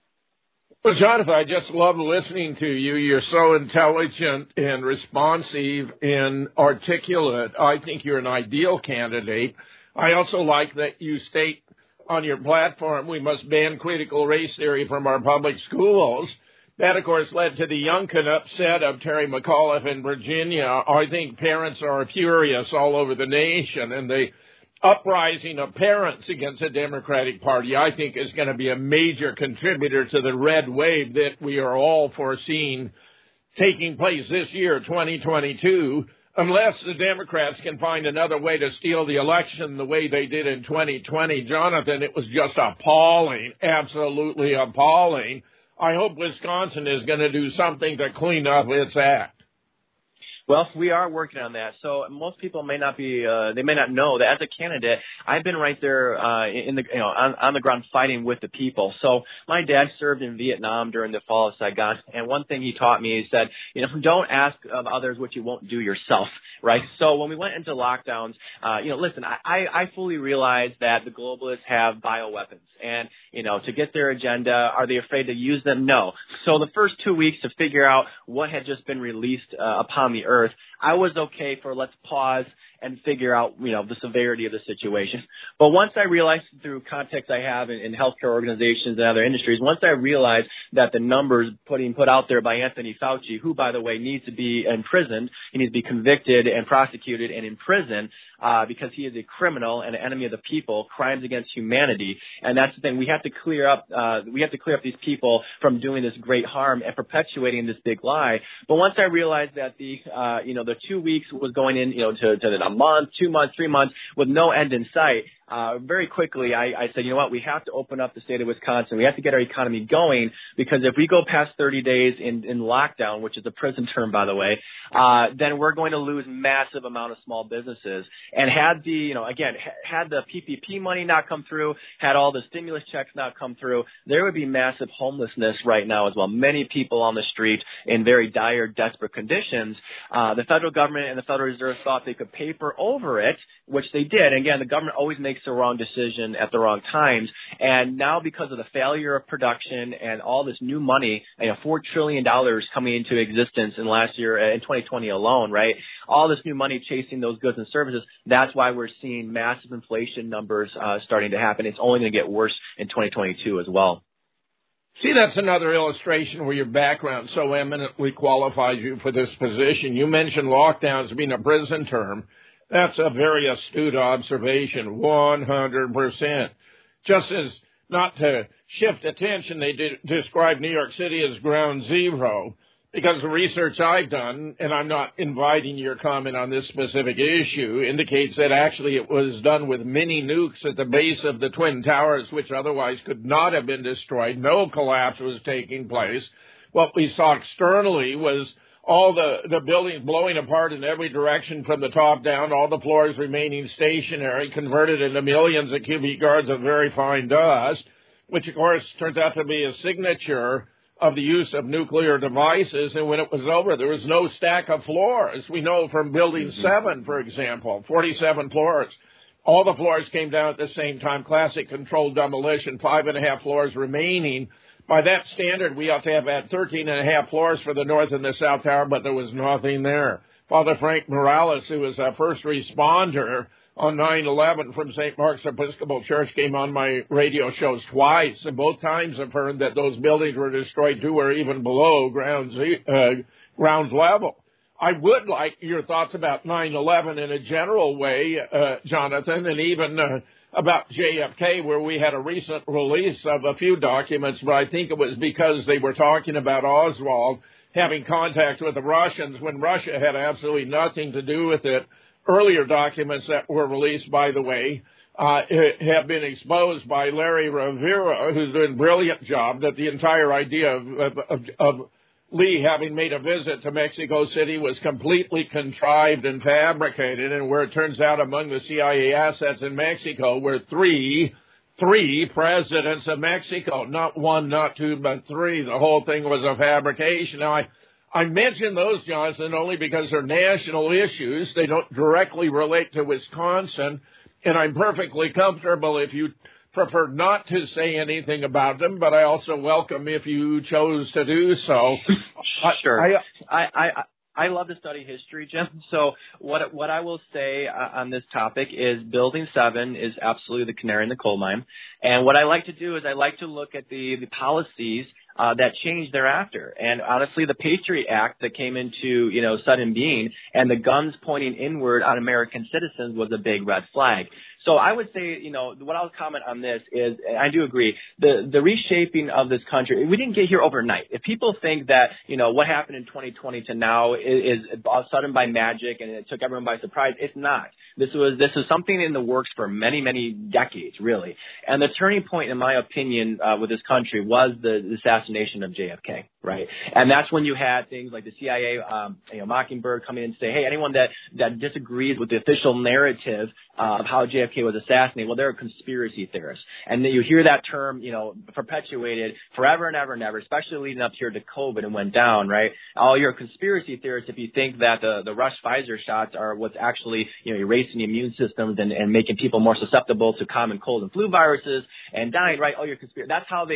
Well, Jonathan, I just love listening to you. You're so intelligent and responsive and articulate. I think you're an ideal candidate. I also like that you state on your platform we must ban critical race theory from our public schools. That, of course, led to the Youngkin upset of Terry McAuliffe in Virginia. I think parents are furious all over the nation, and the uprising of parents against the Democratic Party, I think, is going to be a major contributor to the red wave that we are all foreseeing taking place this year, 2022, unless the Democrats can find another way to steal the election the way they did in 2020. Jonathan, it was just appalling, absolutely appalling. I hope Wisconsin is going to do something to clean up its act. Well, we are working on that. So most people may not be, they may not know that as a candidate, I've been right there, on the ground fighting with the people. So my dad served in Vietnam during the fall of Saigon. And one thing he taught me is that, don't ask of others what you won't do yourself, right? So when we went into lockdowns, listen, I fully realize that the globalists have bioweapons. And, to get their agenda, are they afraid to use them? No. So the first 2 weeks to figure out what had just been released upon the earth, I was okay for let's pause and figure out, the severity of the situation. But once I realized through context I have in healthcare organizations and other industries, once I realized that the numbers put out there by Anthony Fauci, who, by the way, needs to be imprisoned, he needs to be convicted and prosecuted and imprisoned, because he is a criminal and an enemy of the people, crimes against humanity. And that's the thing. We have to clear up these people from doing this great harm and perpetuating this big lie. But once I realized that the 2 weeks was going in, to a month, 2 months, 3 months with no end in sight, very quickly, I said, we have to open up the state of Wisconsin. We have to get our economy going, because if we go past 30 days in lockdown, which is a prison term, by the way, then we're going to lose massive amount of small businesses. And had the PPP money not come through, had all the stimulus checks not come through, there would be massive homelessness right now as well. Many people on the street in very dire, desperate conditions. The federal government and the Federal Reserve thought they could paper over it, which they did. And again, the government always makes the wrong decision at the wrong times. And now, because of the failure of production and all this new money, $4 trillion coming into existence in last year, in 2020 alone, right? All this new money chasing those goods and services. That's why we're seeing massive inflation numbers starting to happen. It's only going to get worse in 2022 as well. See, that's another illustration where your background so eminently qualifies you for this position. You mentioned lockdowns being a prison term. That's a very astute observation, 100%. Just as, not to shift attention, they describe New York City as ground zero, because the research I've done, and I'm not inviting your comment on this specific issue, indicates that actually it was done with mini nukes at the base of the Twin Towers, which otherwise could not have been destroyed. No collapse was taking place. What we saw externally was all the buildings blowing apart in every direction from the top down, all the floors remaining stationary, converted into millions of cubic yards of very fine dust, which, of course, turns out to be a signature of the use of nuclear devices. And when it was over, there was no stack of floors. We know from Building 7, for example, 47 floors. All the floors came down at the same time, classic controlled demolition, 5.5 floors remaining. By that standard, we ought to have had 13.5 floors for the North and the South Tower, but there was nothing there. Father Frank Morales, who was a first responder on 9/11 from St. Mark's Episcopal Church, came on my radio shows twice, and both times affirmed that those buildings were destroyed to or even below ground level. I would like your thoughts about 9/11 in a general way, Jonathan, and even about JFK, where we had a recent release of a few documents, but I think it was because they were talking about Oswald having contact with the Russians when Russia had absolutely nothing to do with it. Earlier documents that were released, by the way, have been exposed by Larry Rivera, who's doing a brilliant job, that the entire idea of Lee having made a visit to Mexico City was completely contrived and fabricated, and where it turns out among the CIA assets in Mexico were three presidents of Mexico, not one, not two, but three. The whole thing was a fabrication. Now, I mention those, Jonathan, only because they're national issues. They don't directly relate to Wisconsin, and I'm perfectly comfortable if you prefer not to say anything about them, but I also welcome if you chose to do so. Sure. I love to study history, Jim. So what I will say on this topic is Building 7 is absolutely the canary in the coal mine. And what I like to do is I like to look at the policies that changed thereafter. And honestly, the Patriot Act that came into, sudden being and the guns pointing inward on American citizens was a big red flag. So I would say, what I'll comment on this is, I do agree, the reshaping of this country, we didn't get here overnight. If people think that, what happened in 2020 to now is sudden by magic and it took everyone by surprise, it's not. This was something in the works for many, many decades, really. And the turning point, in my opinion, with this country was the assassination of JFK, right? And that's when you had things like the CIA, Mockingbird coming in and say, hey, anyone that disagrees with the official narrative of how JFK was assassinated, well, they're a conspiracy theorist. And then you hear that term, perpetuated forever and ever and ever, especially leading up here to COVID and went down, right? Oh, you're a conspiracy theorist if you think that the Rush Pfizer shots are what's actually, erasing the immune systems and making people more susceptible to common cold and flu viruses and dying, right? Oh, you're a conspiracy. That's how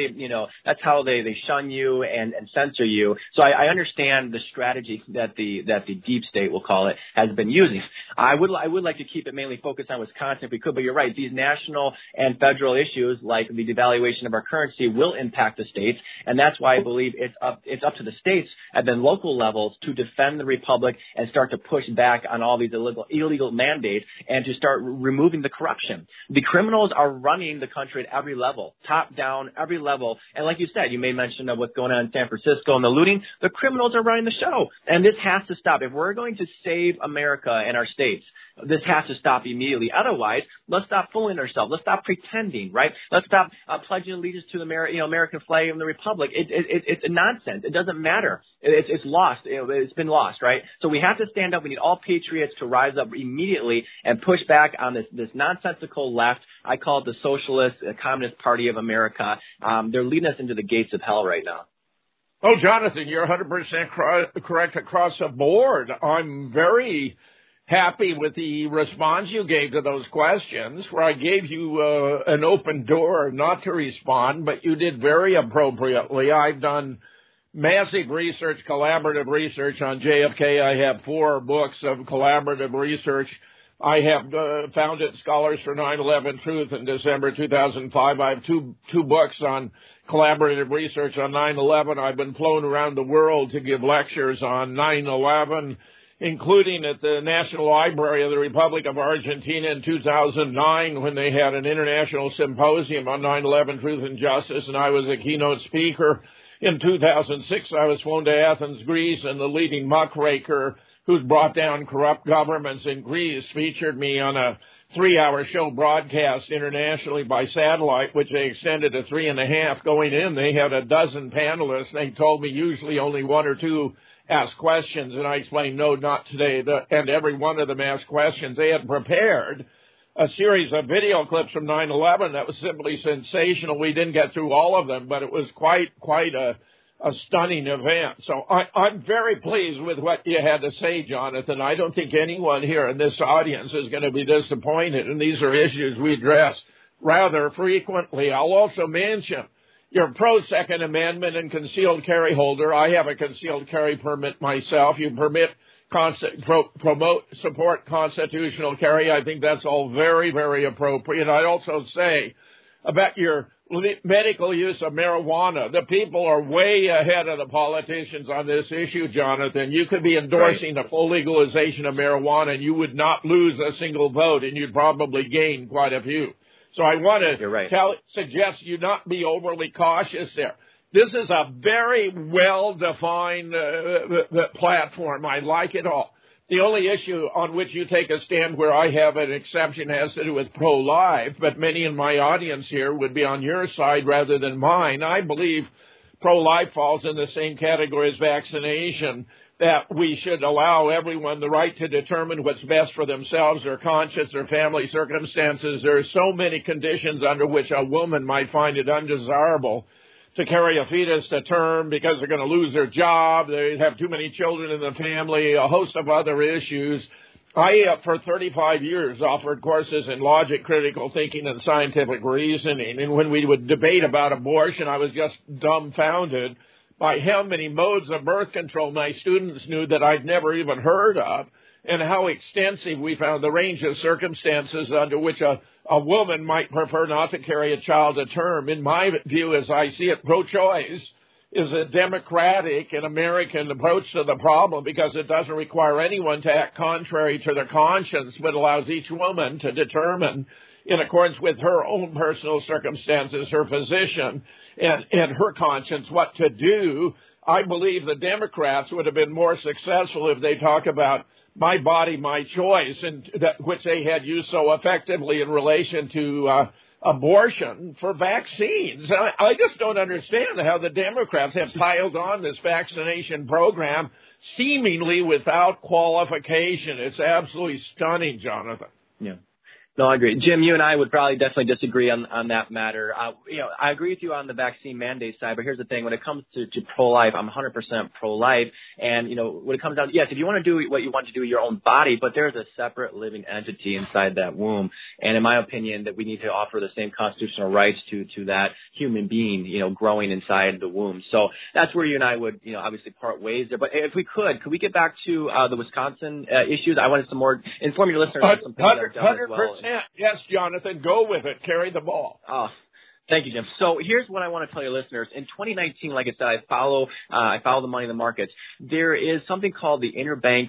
they shun you and censor you. So I understand the strategy that the deep state, we'll call it, has been using. I would like to keep it mainly focused on Wisconsin if we could, but you're right. These national and federal issues like the devaluation of our currency will impact the states, and that's why I believe it's up to the states at the local levels to defend the republic and start to push back on all these illegal mandates and to start removing the corruption. The criminals are running the country at every level, top down, every level. And like you said, you made mention of what's going on in San Francisco and the looting. The criminals are running the show, and this has to stop. If we're going to save America and our states, this has to stop immediately. Otherwise, let's stop fooling ourselves. Let's stop pretending, right? Let's stop pledging allegiance to the American flag and the republic. It's nonsense. It doesn't matter. It's lost. It's been lost, right? So we have to stand up. We need all patriots to rise up immediately and push back on this nonsensical left. I call it the Socialist Communist Party of America. They're leading us into the gates of hell right now. Oh, Jonathan, you're 100% correct across the board. I'm very happy with the response you gave to those questions, where I gave you an open door not to respond, but you did very appropriately. I've done massive research, collaborative research on JFK. I have 4 books of collaborative research. I have founded Scholars for 9/11 Truth in December 2005. I have two books on collaborative research on 9/11. I've been flown around the world to give lectures on 9/11, including at the National Library of the Republic of Argentina in 2009 when they had an international symposium on 9/11 Truth and Justice, and I was a keynote speaker. In 2006, I was flown to Athens, Greece, and the leading muckraker who's brought down corrupt governments in Greece featured me on a 3-hour show broadcast internationally by satellite, which they extended to 3.5. Going in, they had a dozen panelists. They told me usually only 1 or 2 ask questions, and I explained, no, not today. And every one of them asked questions. They had prepared a series of video clips from 9/11 that was simply sensational. We didn't get through all of them, but it was quite a stunning event. So I'm very pleased with what you had to say, Jonathan. I don't think anyone here in this audience is going to be disappointed, and these are issues we address rather frequently. I'll also mention you're pro-Second Amendment and concealed carry holder. I have a concealed carry permit myself. You support constitutional carry. I think that's all very, very appropriate. I'd also say about your medical use of marijuana. The people are way ahead of the politicians on this issue, Jonathan. You could be endorsing the full legalization of marijuana and you would not lose a single vote, and you'd probably gain quite a few. So I want to suggest you not be overly cautious there. This is a very well-defined platform. I like it all. The only issue on which you take a stand where I have an exception has to do with pro-life, but many in my audience here would be on your side rather than mine. I believe pro-life falls in the same category as vaccination, that we should allow everyone the right to determine what's best for themselves, their conscience, their family circumstances. There are so many conditions under which a woman might find it undesirable to carry a fetus to term because they're going to lose their job, they have too many children in the family, a host of other issues. I, for 35 years, offered courses in logic, critical thinking, and scientific reasoning. And when we would debate about abortion, I was just dumbfounded by how many modes of birth control my students knew that I'd never even heard of, and how extensive we found the range of circumstances under which a woman might prefer not to carry a child to term. In my view, as I see it, pro-choice is a democratic and American approach to the problem because it doesn't require anyone to act contrary to their conscience, but allows each woman to determine in accordance with her own personal circumstances, her position, and her conscience what to do. I believe the Democrats would have been more successful if they talk about my body, my choice, and which they had used so effectively in relation to abortion for vaccines. I just don't understand how the Democrats have piled on this vaccination program seemingly without qualification. It's absolutely stunning, Jonathan. Yeah. No, I agree. Jim, you and I would probably definitely disagree on that matter. I agree with you on the vaccine mandate side, but here's the thing. When it comes to pro-life, I'm 100% pro-life. And, when it comes down to, yes, if you want to do what you want to do with your own body, but there's a separate living entity inside that womb. And in my opinion, that we need to offer the same constitutional rights to that human being, growing inside the womb. So that's where you and I would, obviously part ways there. But if we could we get back to the Wisconsin issues? I wanted some more, inform your listeners on some things that are done as well. Yes, Jonathan, go with it. Carry the ball. Oh, thank you, Jim. So here's what I want to tell your listeners. In 2019, like I said, I follow the money in the markets. There is something called the interbank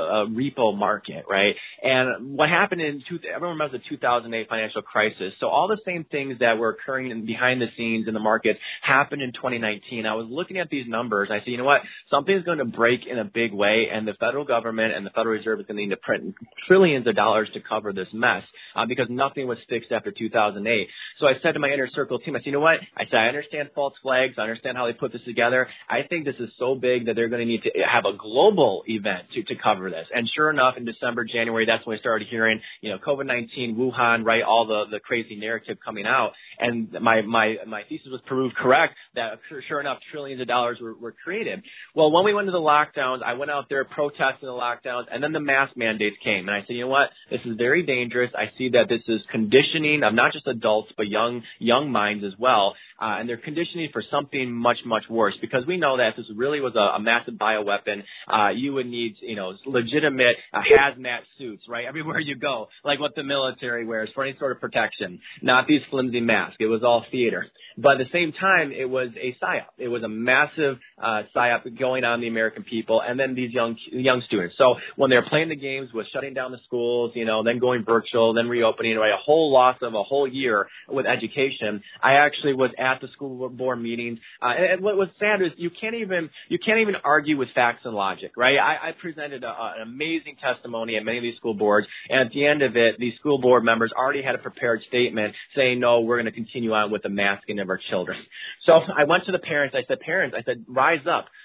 repo market, right? And what happened everyone remembers the 2008 financial crisis. So all the same things that were occurring behind the scenes in the market happened in 2019. I was looking at these numbers. I said, you know what? Something's going to break in a big way, and the federal government and the Federal Reserve is going to need to print trillions of dollars to cover this mess because nothing was fixed after 2008. So I said to my inner circle team, I said, you know what? I said, I understand false flags. I understand how they put this together. I think this is so big that they're going to need to have a global event to cover this. And sure enough, in December, January, that's when we started hearing, COVID-19, Wuhan, right, all the crazy narrative coming out. And my thesis was proved correct that sure enough, trillions of dollars were created. Well, when we went to the lockdowns, I went out there protesting the lockdowns, and then the mask mandates came. And I said, you know what? This is very dangerous. I see that this is conditioning of not just adults, but young minds as well. And they're conditioning for something much, much worse, because we know that if this really was a massive bioweapon, you would need, legitimate hazmat suits, right? Everywhere you go, like what the military wears for any sort of protection, not these flimsy masks. It was all theater. But at the same time, it was a psyop. It was a massive psyop going on the American people, and then these young students. So when they're playing the games with shutting down the schools, then going virtual, then reopening, right, a whole loss of a whole year with education. I actually was at the school board meetings, and what was sad is you can't even argue with facts and logic, right? I presented an amazing testimony at many of these school boards, and at the end of it, these school board members already had a prepared statement saying, no, we're going to continue on with the masking of our children. So I went to the parents. I said, rise up.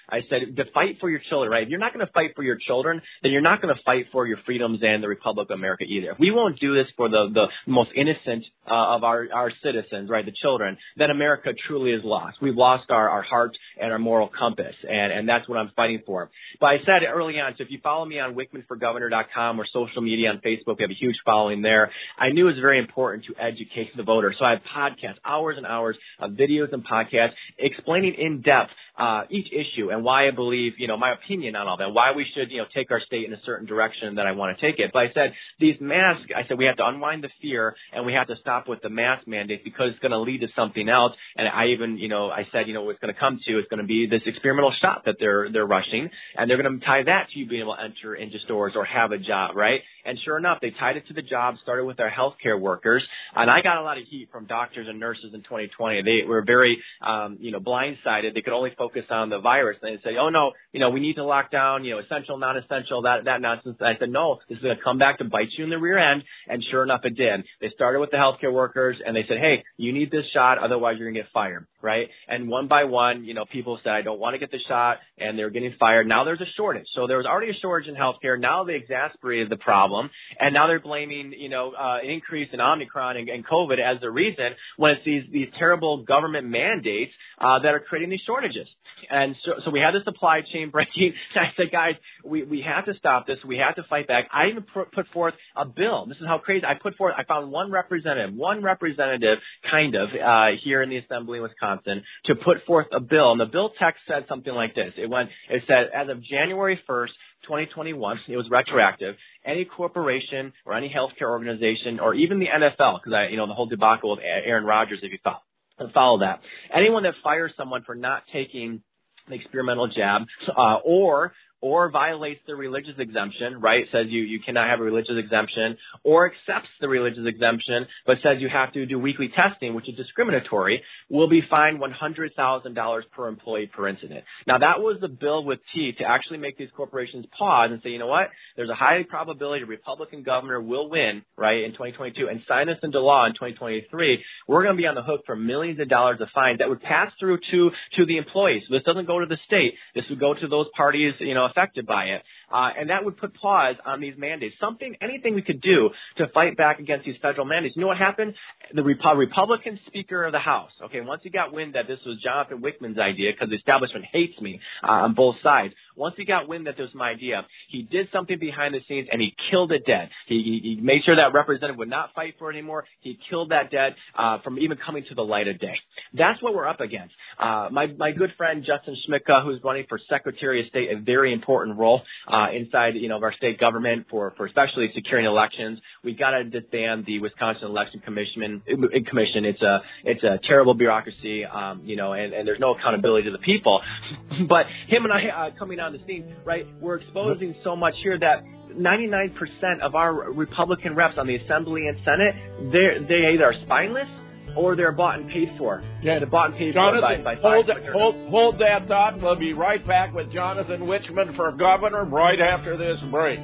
I said, to fight for your children, right? If you're not going to fight for your children, then you're not going to fight for your freedoms and the Republic of America either. If we won't do this for the most innocent of our citizens, right, the children, then America truly is lost. We've lost our heart and our moral compass, and that's what I'm fighting for. But I said early on, so if you follow me on WickmanForGovernor.com or social media on Facebook, we have a huge following there. I knew it was very important to educate the voter. So I have podcasts, hours and hours of videos and podcasts explaining in depth each issue and why I believe, my opinion on all that, why we should, take our state in a certain direction that I want to take it. But I said, these masks, we have to unwind the fear and we have to stop with the mask mandate because it's going to lead to something else. And I even, I said, what's going to come to is going to be this experimental shot that they're rushing, and they're going to tie that to you being able to enter into stores or have a job, right? And sure enough, they tied it to the job, started with our healthcare workers. And I got a lot of heat from doctors and nurses in 2020. They were very, blindsided. They could only focus on the virus. And they'd say, oh, no, we need to lock down, essential, non-essential, that nonsense. And I said, no, this is going to come back to bite you in the rear end. And sure enough, it did. They started with the healthcare workers, and they said, hey, you need this shot, otherwise you're going to get fired, right? And one by one, people said, I don't want to get the shot, and they're getting fired. Now there's a shortage. So there was already a shortage in healthcare. Now they exacerbated the problem, and now they're blaming, an increase in Omicron and COVID as the reason, when it's these terrible government mandates that are creating these shortages. And so we had the supply chain breaking. I said, guys, we have to stop this. We have to fight back. I even put forth a bill. This is how crazy. I found one representative here in the Assembly in Wisconsin to put forth a bill. And the bill text said something like this. It said, as of January 1st, 2021, it was retroactive. Any corporation or any healthcare organization or even the NFL, because the whole debacle with Aaron Rodgers, if you follow that. Anyone that fires someone for not taking the experimental jab, or violates the religious exemption, right? Says you cannot have a religious exemption, or accepts the religious exemption, but says you have to do weekly testing, which is discriminatory, will be fined $100,000 per employee per incident. Now, that was the bill with teeth to actually make these corporations pause and say, you know what? There's a high probability a Republican governor will win, right, in 2022, and sign this into law in 2023. We're going to be on the hook for millions of dollars of fines that would pass through to the employees. So this doesn't go to the state. This would go to those parties, affected by it. And that would put pause on these mandates. Anything we could do to fight back against these federal mandates. You know what happened? The Republican Speaker of the House, once he got wind that this was Jonathan Wickman's idea, because the establishment hates me on both sides, once he got wind that this was my idea, he did something behind the scenes and he killed it dead. He made sure that representative would not fight for it anymore. He killed that dead from even coming to the light of day. That's what we're up against. My good friend Justin Schmidtka, who's running for Secretary of State, a very important role inside of our state government for especially securing elections. We got to disband the Wisconsin Election Commission. It's a terrible bureaucracy, and there's no accountability to the people. But him and I coming on the scene, right? We're exposing so much here that 99% of our Republican reps on the Assembly and Senate, they either are spineless or they're bought and paid for. Yeah, they're bought and paid Jonathan, for by hold that thought. We'll be right back with Jonathan Wichmann for governor right after this break.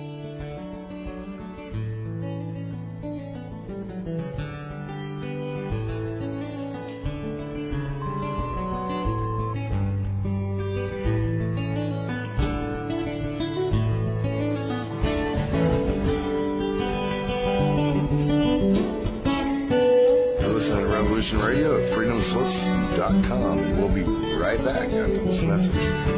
Radio at freedomslips.com. We'll be right back after this message.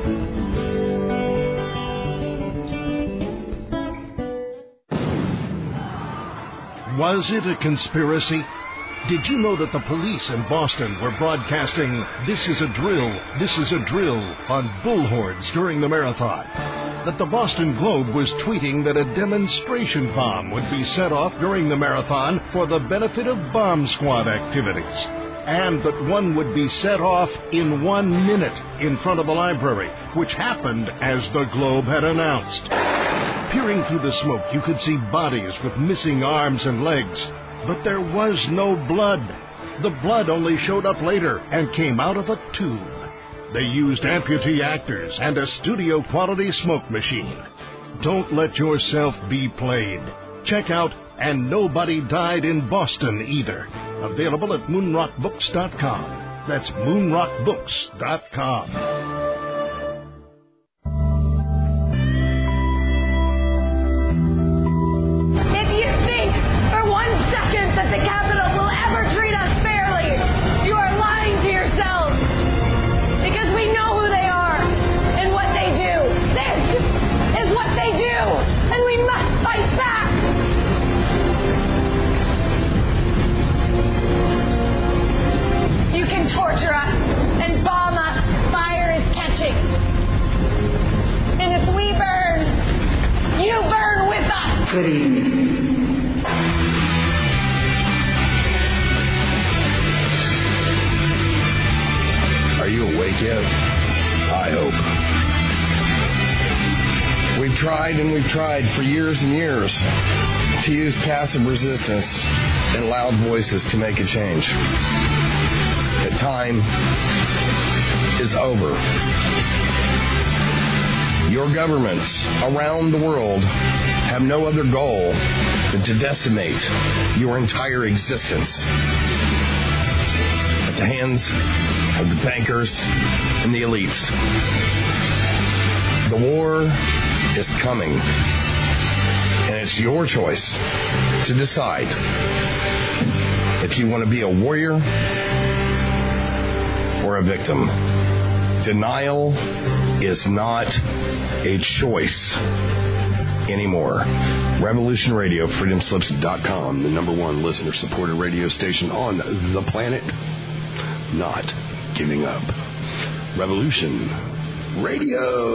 Was it a conspiracy? Did you know that the police in Boston were broadcasting, "This is a drill, this is a drill," on bullhorns during the marathon? That the Boston Globe was tweeting that a demonstration bomb would be set off during the marathon for the benefit of bomb squad activities, and that one would be set off in 1 minute in front of the library, which happened as the Globe had announced. Peering through the smoke, you could see bodies with missing arms and legs, but there was no blood. The blood only showed up later and came out of a tube. They used amputee actors and a studio-quality smoke machine. Don't let yourself be played. Check out And Nobody Died in Boston Either. Available at moonrockbooks.com. That's moonrockbooks.com. Are you awake yet? I hope. We've tried and we've tried for years and years to use passive resistance and loud voices to make a change. The time is over. Your governments around the world have no other goal than to decimate your entire existence at the hands of the bankers and the elites. The war is coming, and it's your choice to decide if you want to be a warrior or a victim. Denial is not a choice anymore. Revolution Radio, freedomslips.com, the number one listener-supported radio station on the planet. Not giving up. Revolution Radio.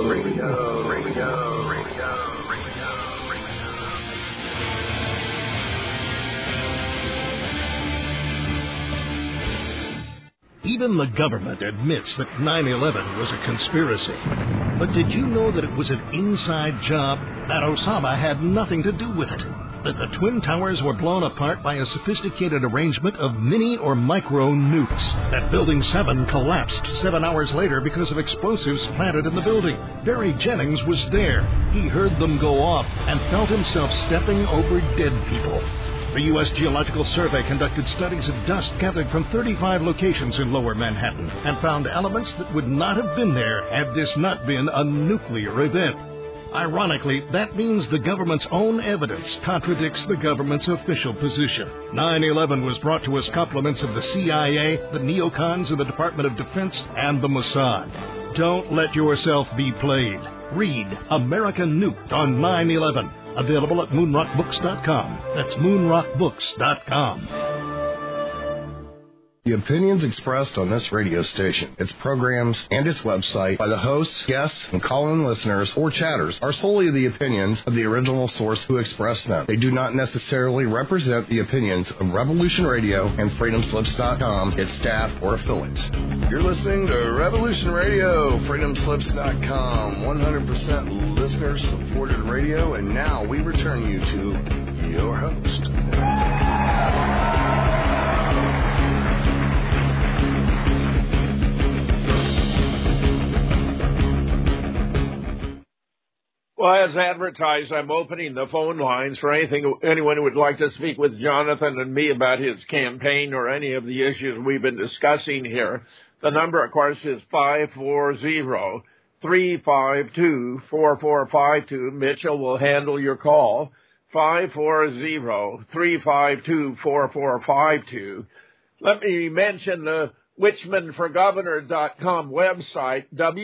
Even the government admits that 9/11 was a conspiracy. But did you know that it was an inside job? That Osama had nothing to do with it? That the Twin Towers were blown apart by a sophisticated arrangement of mini or micro nukes? That Building 7 collapsed 7 hours later because of explosives planted in the building? Barry Jennings was there. He heard them go off and felt himself stepping over dead people. The U.S. Geological Survey conducted studies of dust gathered from 35 locations in Lower Manhattan and found elements that would not have been there had this not been a nuclear event. Ironically, that means the government's own evidence contradicts the government's official position. 9/11 was brought to us compliments of the CIA, the neocons of the Department of Defense, and the Mossad. Don't let yourself be played. Read America Nuked on 9/11. Available at moonrockbooks.com. That's moonrockbooks.com. The opinions expressed on this radio station, its programs, and its website by the hosts, guests, and call-in listeners or chatters are solely the opinions of the original source who expressed them. They do not necessarily represent the opinions of Revolution Radio and freedomslips.com, its staff, or affiliates. You're listening to Revolution Radio, freedomslips.com, 100% listener-supported radio, and now we return you to your host. Well, as advertised, I'm opening the phone lines for anyone who would like to speak with Jonathan and me about his campaign or any of the issues we've been discussing here. The number, of course, is 540-352-4452. Mitchell will handle your call. 540-352-4452. Let me mention the WichmanForGovernor.com website,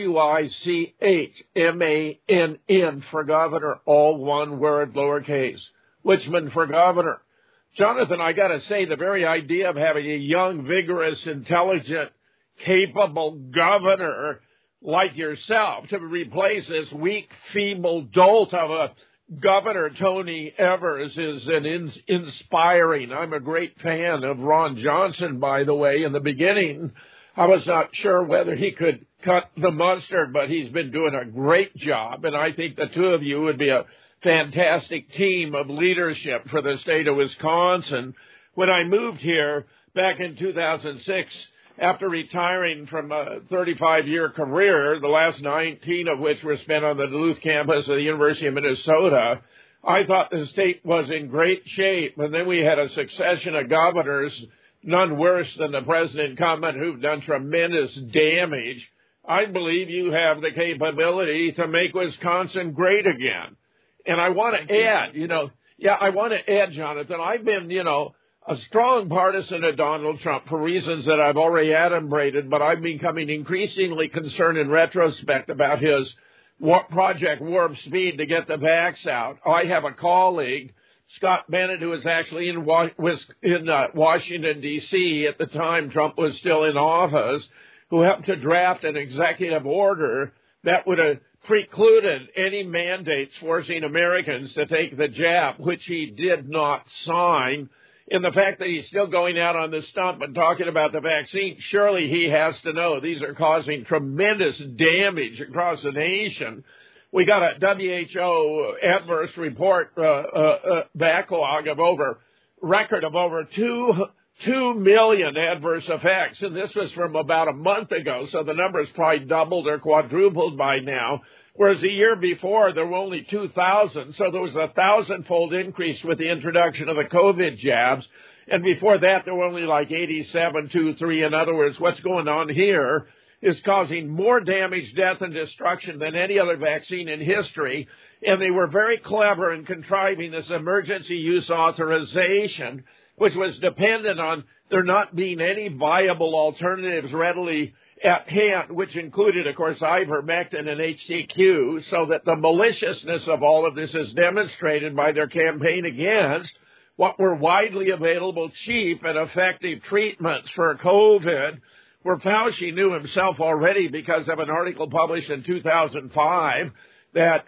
WICHMANN for Governor, all one word, lowercase. Wichman for Governor. Jonathan, I got to say, the very idea of having a young, vigorous, intelligent, capable governor like yourself to replace this weak, feeble dolt of a Governor Tony Evers is inspiring. I'm a great fan of Ron Johnson, by the way. In the beginning, I was not sure whether he could cut the mustard, but he's been doing a great job, and I think the two of you would be a fantastic team of leadership for the state of Wisconsin. When I moved here back in 2006, after retiring from a 35-year career, the last 19 of which were spent on the Duluth campus of the University of Minnesota, I thought the state was in great shape. And then we had a succession of governors, none worse than the present incumbent, who've done tremendous damage. I believe you have the capability to make Wisconsin great again. And I want to add, Jonathan, I've been, a strong partisan of Donald Trump for reasons that I've already adumbrated, but I'm becoming increasingly concerned in retrospect about his Project Warp Speed to get the vax out. I have a colleague, Scott Bennett, who was actually in Washington, D.C. at the time Trump was still in office, who helped to draft an executive order that would have precluded any mandates forcing Americans to take the jab, which he did not sign. In the fact that he's still going out on the stump and talking about the vaccine, surely he has to know these are causing tremendous damage across the nation. We got a WHO adverse report backlog of record of over 2 million adverse effects, and this was from about a month ago, so the number's probably doubled or quadrupled by now, whereas the year before there were only 2,000, so there was a 1,000-fold increase with the introduction of the COVID jabs, and before that there were only like 87, 2-3. In other words, what's going on here is causing more damage, death, and destruction than any other vaccine in history, and they were very clever in contriving this emergency use authorization, which was dependent on there not being any viable alternatives readily at hand, which included, of course, ivermectin and HCQ, so that the maliciousness of all of this is demonstrated by their campaign against what were widely available, cheap, and effective treatments for COVID, where Fauci knew himself already because of an article published in 2005 that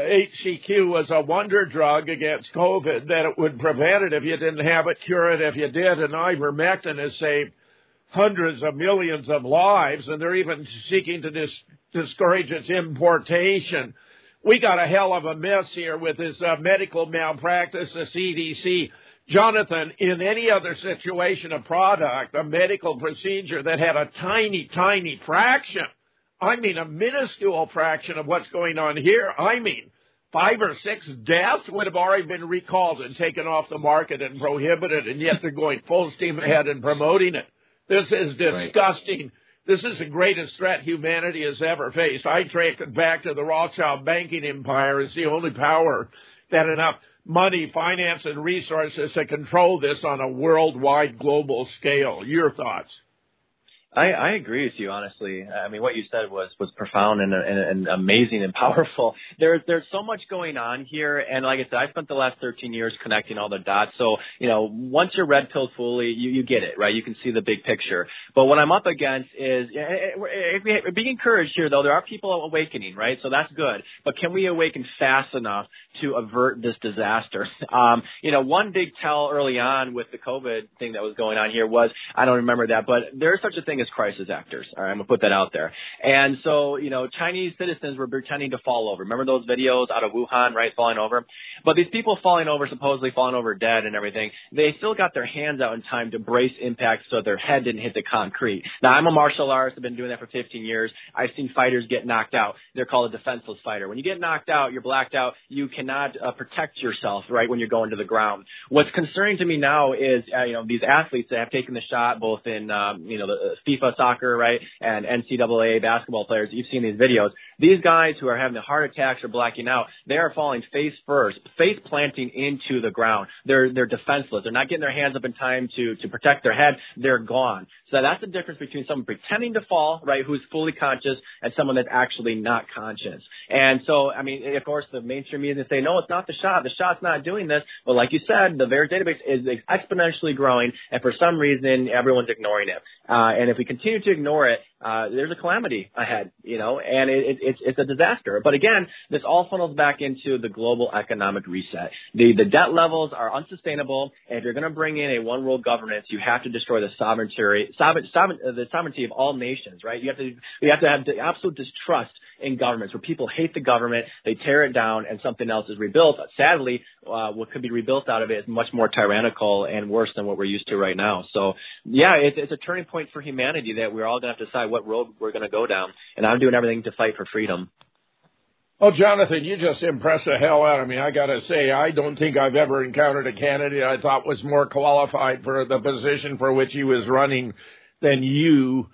HCQ was a wonder drug against COVID, that it would prevent it if you didn't have it, cure it if you did, and ivermectin has saved hundreds of millions of lives, and they're even seeking to discourage its importation. We got a hell of a mess here with this medical malpractice, the CDC. Jonathan, in any other situation, a product, a medical procedure that had a tiny, tiny fraction, I mean a minuscule fraction of what's going on here, I mean 5 or 6 deaths would have already been recalled and taken off the market and prohibited, and yet they're going full steam ahead and promoting it. This is disgusting. Right. This is the greatest threat humanity has ever faced. I trace it back to the Rothschild banking empire as the only power that had enough money, finance, and resources to control this on a worldwide global scale. Your thoughts? I agree with you, honestly. I mean, what you said was profound and amazing and powerful. There's so much going on here, and like I said, I spent the last 13 years connecting all the dots. So, once you're red pilled fully, you get it, right? You can see the big picture. But what I'm up against is, being encouraged here, though, there are people awakening, right? So that's good. But can we awaken fast enough to avert this disaster? One big tell early on with the COVID thing that was going on here was, I don't remember that, but there's such a thing as crisis actors. All right, I'm going to put that out there. And so, Chinese citizens were pretending to fall over. Remember those videos out of Wuhan, right, falling over? But these people falling over, supposedly falling over dead and everything, they still got their hands out in time to brace impact so their head didn't hit the concrete. Now, I'm a martial artist. I've been doing that for 15 years. I've seen fighters get knocked out. They're called a defenseless fighter. When you get knocked out, you're blacked out. You cannot protect yourself, right, when you're going to the ground. What's concerning to me now is, these athletes that have taken the shot both in, the FIFA soccer, right, and NCAA basketball players. You've seen these videos. These guys who are having the heart attacks or blacking out, they are falling face first, face planting into the ground. They're defenseless. They're not getting their hands up in time to protect their head. They're gone. So that's the difference between someone pretending to fall, right, who's fully conscious, and someone that's actually not conscious. And so, I mean, of course, the mainstream media say, no, it's not the shot. The shot's not doing this. But like you said, the VAERS database is exponentially growing, and for some reason, everyone's ignoring it. And if we continue to ignore it, there's a calamity ahead, and it's a disaster. But again, this all funnels back into the global economic reset. The debt levels are unsustainable, and if you're going to bring in a one world governance, you have to destroy the sovereignty of all nations, right? You have to have the absolute distrust in governments, where people hate the government, they tear it down, and something else is rebuilt. Sadly, what could be rebuilt out of it is much more tyrannical and worse than what we're used to right now. So, yeah, it's a turning point for humanity that we're all going to have to decide what road we're going to go down. And I'm doing everything to fight for freedom. Oh, Jonathan, you just impressed the hell out of me. I got to say, I don't think I've ever encountered a candidate I thought was more qualified for the position for which he was running than you.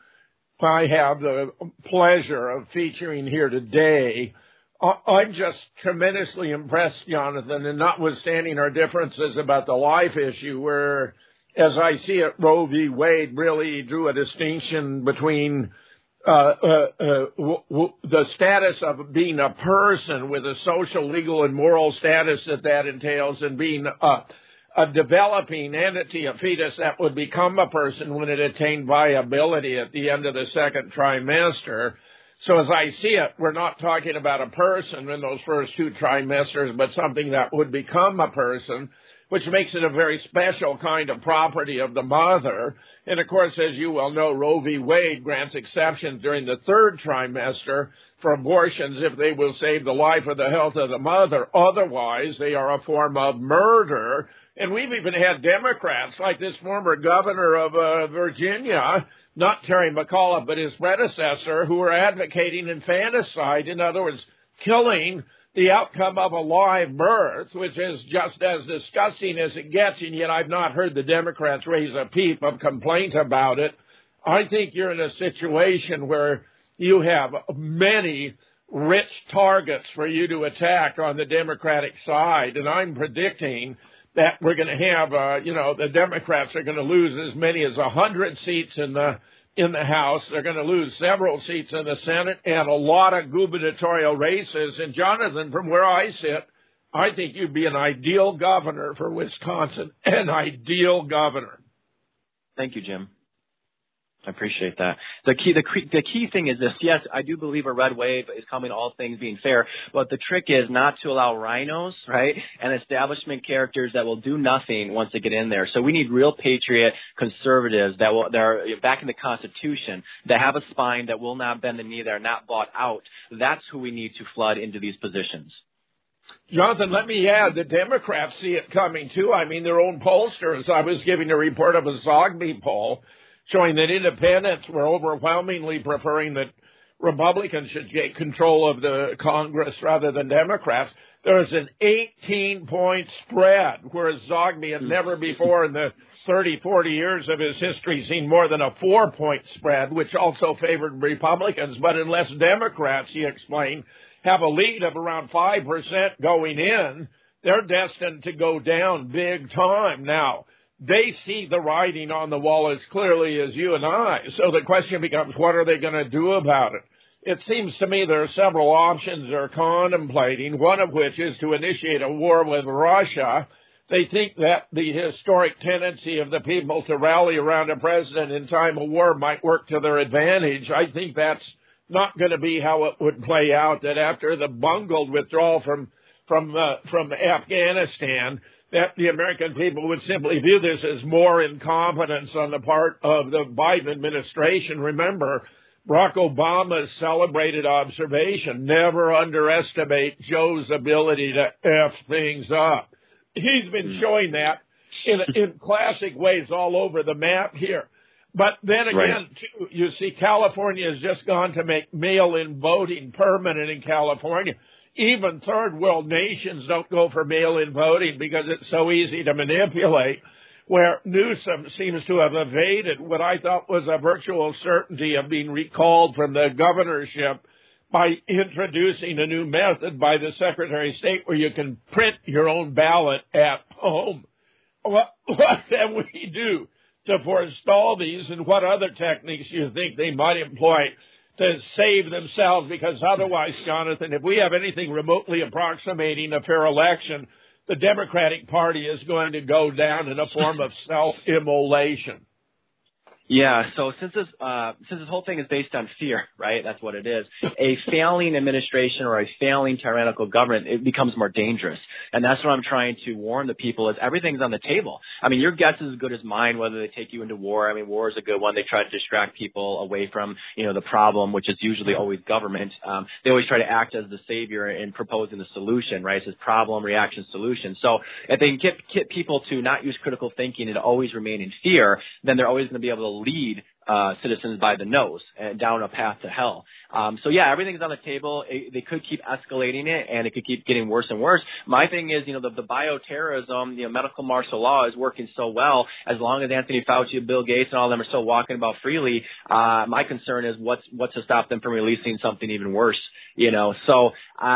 I have the pleasure of featuring here today. I'm just tremendously impressed, Jonathan, and notwithstanding our differences about the life issue, where, as I see it, Roe v. Wade really drew a distinction between the status of being a person with a social, legal, and moral status that entails, and being a developing entity, a fetus that would become a person when it attained viability at the end of the second trimester. So as I see it, we're not talking about a person in those first 2 trimesters, but something that would become a person, which makes it a very special kind of property of the mother. And, of course, as you well know, Roe v. Wade grants exceptions during the 3rd trimester for abortions if they will save the life or the health of the mother. Otherwise, they are a form of murder. And we've even had Democrats, like this former governor of Virginia, not Terry McAuliffe, but his predecessor, who are advocating infanticide, in other words, killing the outcome of a live birth, which is just as disgusting as it gets, and yet I've not heard the Democrats raise a peep of complaint about it. I think you're in a situation where you have many rich targets for you to attack on the Democratic side, and I'm predicting that we're going to have, the Democrats are going to lose as many as 100 seats in the House. They're going to lose several seats in the Senate and a lot of gubernatorial races. And Jonathan, from where I sit, I think you'd be an ideal governor for Wisconsin, an ideal governor. Thank you, Jim. I appreciate that. The key thing is this. Yes, I do believe a red wave is coming, all things being fair, but the trick is not to allow rhinos, right, and establishment characters that will do nothing once they get in there. So we need real patriot conservatives that are back in the Constitution, that have a spine, that will not bend the knee, that are not bought out. That's who we need to flood into these positions. Jonathan, let me add, the Democrats see it coming too. I mean, their own pollsters. I was giving a report of a Zogby poll showing that independents were overwhelmingly preferring that Republicans should get control of the Congress rather than Democrats. There is an 18-point spread, whereas Zogby had never before in the 30, 40 years of his history seen more than a 4-point spread, which also favored Republicans. But unless Democrats, he explained, have a lead of around 5% going in, they're destined to go down big time. Now, they see the writing on the wall as clearly as you and I. So the question becomes, what are they going to do about it? It seems to me there are several options they're contemplating, one of which is to initiate a war with Russia. They think that the historic tendency of the people to rally around a president in time of war might work to their advantage. I think that's not going to be how it would play out, that after the bungled withdrawal from Afghanistan, that the American people would simply view this as more incompetence on the part of the Biden administration. Remember, Barack Obama's celebrated observation, never underestimate Joe's ability to F things up. He's been showing that in classic ways all over the map here. But then again, too, you see, California has just gone to make mail-in voting permanent in California. Even third world nations don't go for mail-in voting because it's so easy to manipulate, where Newsom seems to have evaded what I thought was a virtual certainty of being recalled from the governorship by introducing a new method by the Secretary of State where you can print your own ballot at home. What can we do to forestall these, and what other techniques do you think they might employ to save themselves? Because otherwise, Jonathan, if we have anything remotely approximating a fair election, the Democratic Party is going to go down in a form of self-immolation. Yeah, so since this whole thing is based on fear, right, that's what it is, a failing administration or a failing tyrannical government, it becomes more dangerous. And that's what I'm trying to warn the people is everything's on the table. I mean, your guess is as good as mine whether they take you into war. I mean, war is a good one. They try to distract people away from, the problem, which is usually always government. They always try to act as the savior in proposing the solution, right? It says problem, reaction, solution. So if they can get people to not use critical thinking and to always remain in fear, then they're always going to be able to lead citizens by the nose and down a path to hell. So yeah, everything's on the table. They could keep escalating it, and it could keep getting worse and worse. My thing is, the bioterrorism, medical martial law is working so well as long as Anthony Fauci, Bill Gates, and all of them are still walking about freely. My concern is what's to stop them from releasing something even worse. So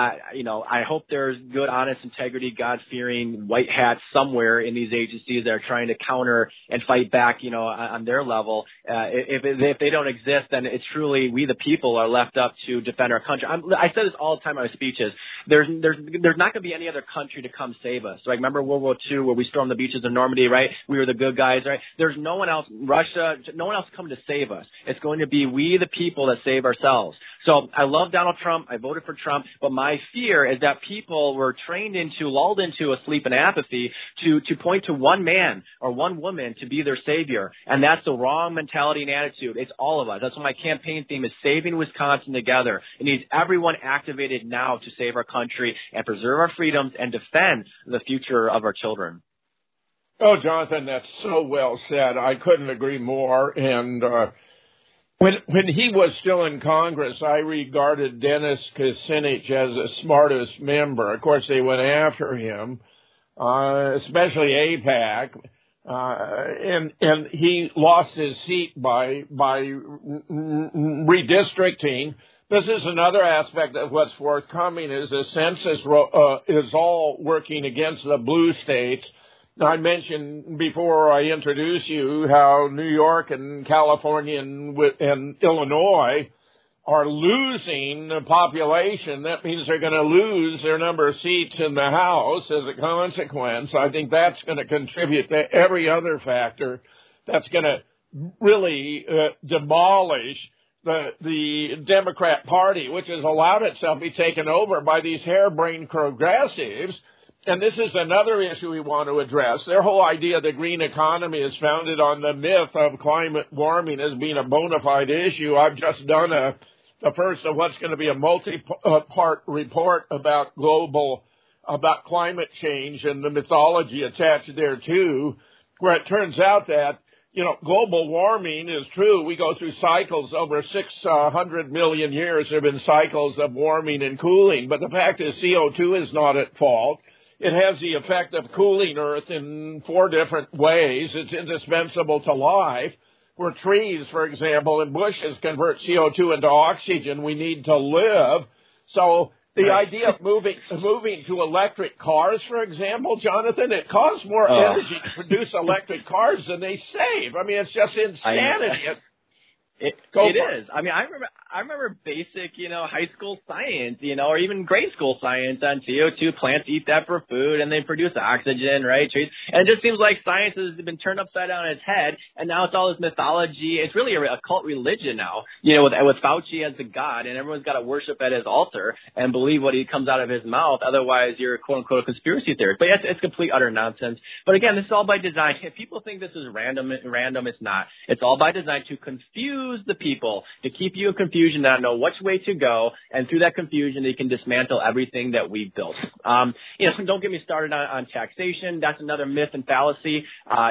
I hope there's good, honest, integrity, God-fearing white hats somewhere in these agencies that are trying to counter and fight back, on their level. if they don't exist, then it's truly we the people are left up to defend our country. I say this all the time in my speeches. There's not going to be any other country to come save us. Like remember World War II where we stormed the beaches of Normandy, right? We were the good guys, right? There's no one else, Russia, no one else coming to save us. It's going to be we the people that save ourselves. So I love Donald Trump. I voted for Trump, but my fear is that people were lulled into a sleep and apathy to point to one man or one woman to be their savior. And that's the wrong mentality and attitude. It's all of us. That's why my campaign theme is Saving Wisconsin Together. It needs everyone activated now to save our country and preserve our freedoms and defend the future of our children. Oh, Jonathan, that's so well said. I couldn't agree more. And when he was still in Congress, I regarded Dennis Kucinich as the smartest member. Of course, they went after him, especially AIPAC, and he lost his seat by redistricting. This is another aspect of what's forthcoming is the census is all working against the blue states. I mentioned before I introduce you how New York and California and Illinois are losing the population. That means they're going to lose their number of seats in the House as a consequence. I think that's going to contribute to every other factor that's going to really demolish the Democrat Party, which has allowed itself to be taken over by these harebrained progressives. And this is another issue we want to address. Their whole idea of the green economy is founded on the myth of climate warming as being a bona fide issue. I've just done the first of what's going to be a multi-part report about climate change and the mythology attached thereto, where it turns out that, global warming is true. We go through cycles over 600 million years. There have been cycles of warming and cooling. But the fact is CO2 is not at fault. It has the effect of cooling Earth in 4 different ways. It's indispensable to life. Where trees, for example, and bushes convert CO2 into oxygen, we need to live. So the idea of moving to electric cars, for example, Jonathan, it costs more energy to produce electric cars than they save. I mean, it's just insanity. It is. I mean, I remember basic, high school science, or even grade school science on CO2. Plants eat that for food, and they produce oxygen, right? And it just seems like science has been turned upside down on its head, and now it's all this mythology. It's really a cult religion now, with Fauci as the god, and everyone's got to worship at his altar and believe what he comes out of his mouth. Otherwise, you're a quote-unquote conspiracy theorist. But it's complete, utter nonsense. But again, this is all by design. If people think this is random, it's not. It's all by design to confuse the people, to keep you in confusion, not know which way to go, and through that confusion, they can dismantle everything that we've built. Don't get me started on taxation. That's another myth and fallacy.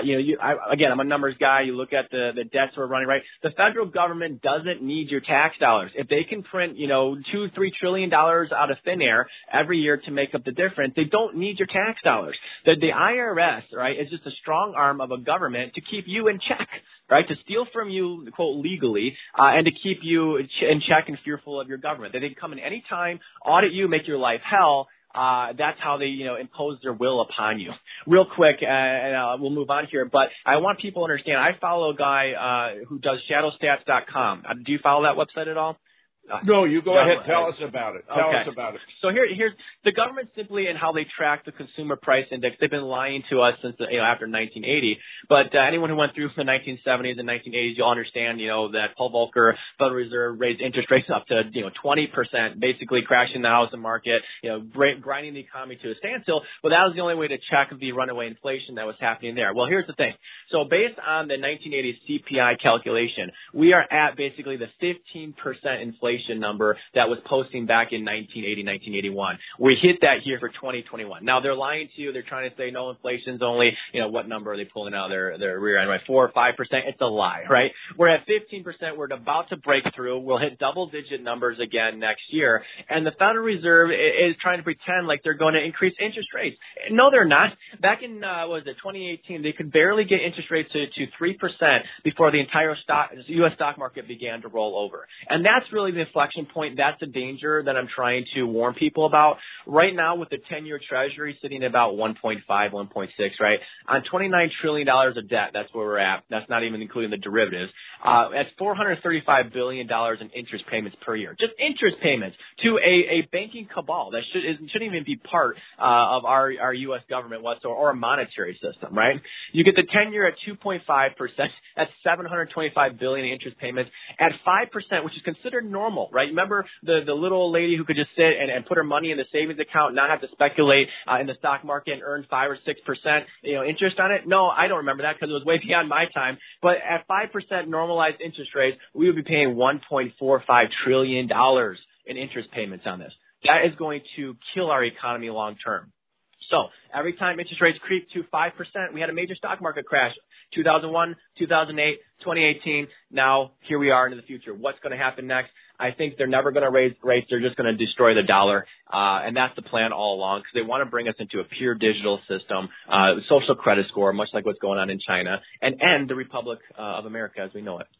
I'm a numbers guy. You look at the debts we're running, right? The federal government doesn't need your tax dollars. If they can print, $2-3 trillion out of thin air every year to make up the difference, they don't need your tax dollars. The IRS, right, is just a strong arm of a government to keep you in check. Right, to steal from you, quote, legally, and to keep you in check and fearful of your government. They can come in any time, audit you, make your life hell. That's how they, impose their will upon you. Real quick, and we'll move on here, but I want people to understand, I follow a guy who does shadowstats.com. Do you follow that website at all? No, you go ahead. Tell us about it. Tell us about it. So here's the government simply in how they track the consumer price index. They've been lying to us since after 1980. But anyone who went through the 1970s and 1980s, you'll understand that Paul Volcker, Federal Reserve, raised interest rates up to 20%, basically crashing the housing market, grinding the economy to a standstill. But that was the only way to check the runaway inflation that was happening there. Well, here's the thing. So based on the 1980s CPI calculation, we are at basically the 15% inflation number that was posting back in 1980, 1981. We hit that here for 2021. Now they're lying to you. They're trying to say no, inflation's only, what number are they pulling out of their rear end, right? 4 or 5%. It's a lie, right? We're at 15%. We're about to break through. We'll hit double-digit numbers again next year. And the Federal Reserve is trying to pretend like they're going to increase interest rates. No, they're not. Back in, 2018, they could barely get interest rates to 3% before the entire U.S. stock market began to roll over. And that's really the the inflection point. That's the danger that I'm trying to warn people about. Right now, with the 10-year Treasury sitting at about 1.5, 1.6, right? On $29 trillion of debt, that's where we're at. That's not even including the derivatives. That's $435 billion in interest payments per year. Just interest payments to a banking cabal that shouldn't even be part of our U.S. government whatsoever, or a monetary system, right? You get the 10-year at 2.5%. That's $725 billion in interest payments at 5%, which is considered normal, right? Remember the little lady who could just sit and put her money in the savings account, not have to speculate in the stock market and earn 5 or 6%, interest on it? No, I don't remember that because it was way beyond my time. But at 5% normalized interest rates, we would be paying $1.45 trillion in interest payments on this. That is going to kill our economy long term. So every time interest rates creep to 5%, we had a major stock market crash. 2001, 2008, 2018. Now here we are into the future. What's going to happen next? I think they're never going to raise rates. They're just going to destroy the dollar. And that's the plan all along, because they want to bring us into a pure digital system, social credit score, much like what's going on in China, and end the Republic of America as we know it.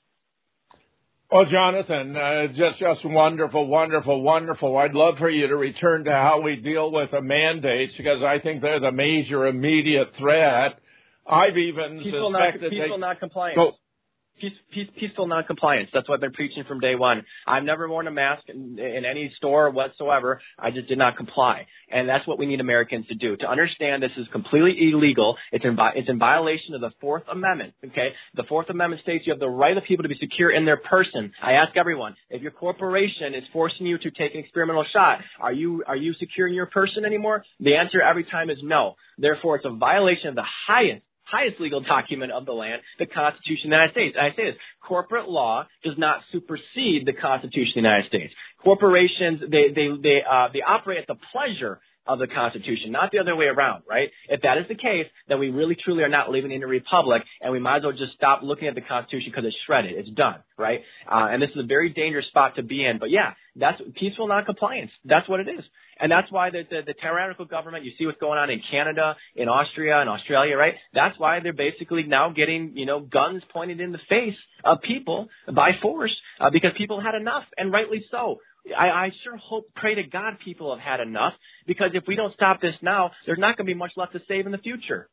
Well, Jonathan, just wonderful, wonderful, wonderful. I'd love for you to return to how we deal with the mandates, because I think they're the major immediate threat. I've even suspected peaceful non-compliance. Peaceful non-compliance. That's what I've been preaching from day one. I've never worn a mask in any store whatsoever. I just did not comply. And that's what we need Americans to do, to understand this is completely illegal. It's in violation of the Fourth Amendment, okay? The Fourth Amendment states you have the right of people to be secure in their person. I ask everyone, if your corporation is forcing you to take an experimental shot, are you secure in your person anymore? The answer every time is no. Therefore, it's a violation of the highest legal document of the land, the Constitution of the United States. And I say this, corporate law does not supersede the Constitution of the United States. Corporations, they operate at the pleasure of the Constitution, not the other way around, right? If that is the case, then we really truly are not living in a republic, and we might as well just stop looking at the Constitution because it's shredded. It's done, right? And this is a very dangerous spot to be in. But yeah, that's peaceful non-compliance. That's what it is. And that's why the tyrannical government, you see what's going on in Canada, in Austria, and Australia, right? That's why they're basically now getting, guns pointed in the face of people by force because people had enough, and rightly so. I sure pray to God people have had enough, because if we don't stop this now, there's not going to be much left to save in the future.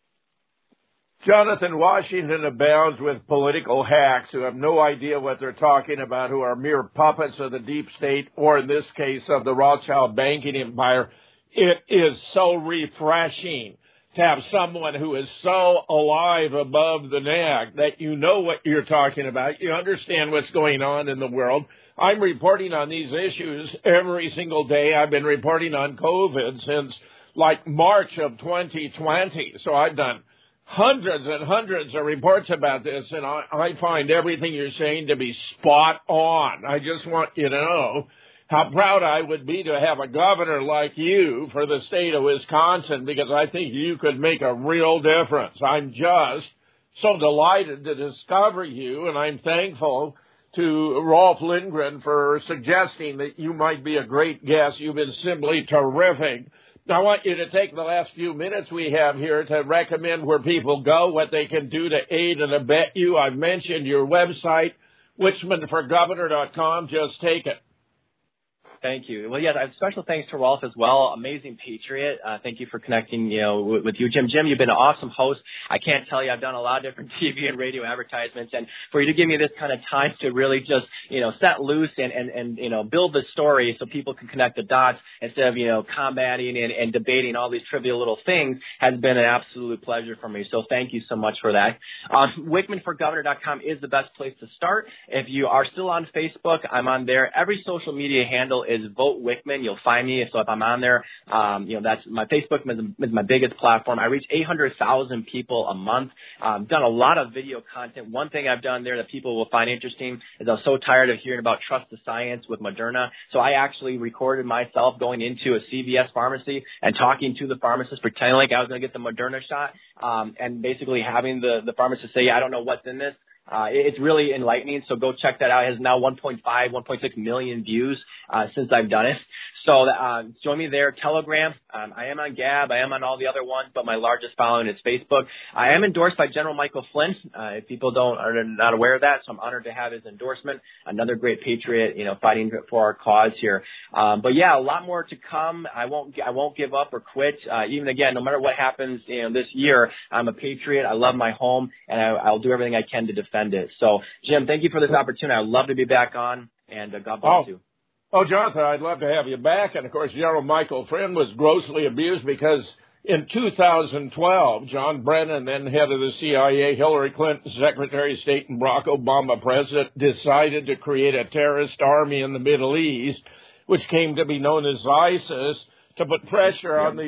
Jonathan, Washington abounds with political hacks who have no idea what they're talking about, who are mere puppets of the deep state, or in this case of the Rothschild banking empire. It is so refreshing to have someone who is so alive above the neck that you know what you're talking about. You understand what's going on in the world. I'm reporting on these issues every single day. I've been reporting on COVID since March of 2020. So I've done hundreds and hundreds of reports about this, and I find everything you're saying to be spot on. I just want you to know how proud I would be to have a governor like you for the state of Wisconsin, because I think you could make a real difference. I'm just so delighted to discover you, and I'm thankful to Rolf Lindgren for suggesting that you might be a great guest. You've been simply terrific. I want you to take the last few minutes we have here to recommend where people go, what they can do to aid and abet you. I've mentioned your website, WichmanForGovernor.com. Just take it. Thank you. Well, yes, I have special thanks to Rolf as well. Amazing patriot. Thank you for connecting, with you, Jim. Jim, you've been an awesome host. I can't tell you, I've done a lot of different TV and radio advertisements, and for you to give me this kind of time to really just, set loose and build the story so people can connect the dots instead of, combating and debating all these trivial little things has been an absolute pleasure for me. So thank you so much for that. WichmanForGovernor.com is the best place to start. If you are still on Facebook, I'm on there. Every social media handle is Vote Wichman. You'll find me. So if I'm on there, that's my Facebook is my biggest platform. I reach 800,000 people a month. Done a lot of video content. One thing I've done there that people will find interesting is I was so tired of hearing about trust the science with Moderna. So I actually recorded myself going into a CVS pharmacy and talking to the pharmacist, pretending like I was going to get the Moderna shot, and basically having the pharmacist say, I don't know what's in this. It's really enlightening, so go check that out. It has now 1.6 million views since I've done it. So join me there. Telegram. I am on Gab. I am on all the other ones, but my largest following is Facebook. I am endorsed by General Michael Flynn. If people are not aware of that, so I'm honored to have his endorsement. Another great patriot, fighting for our cause here. But yeah, a lot more to come. I won't give up or quit. Even again, no matter what happens, this year, I'm a patriot. I love my home, and I'll do everything I can to defend it. So, Jim, thank you for this opportunity. I'd love to be back on, and God bless you. Oh, Jonathan, I'd love to have you back. And, of course, General Michael Flynn was grossly abused because in 2012, John Brennan, then head of the CIA, Hillary Clinton, Secretary of State, and Barack Obama, president, decided to create a terrorist army in the Middle East, which came to be known as ISIS, to put pressure on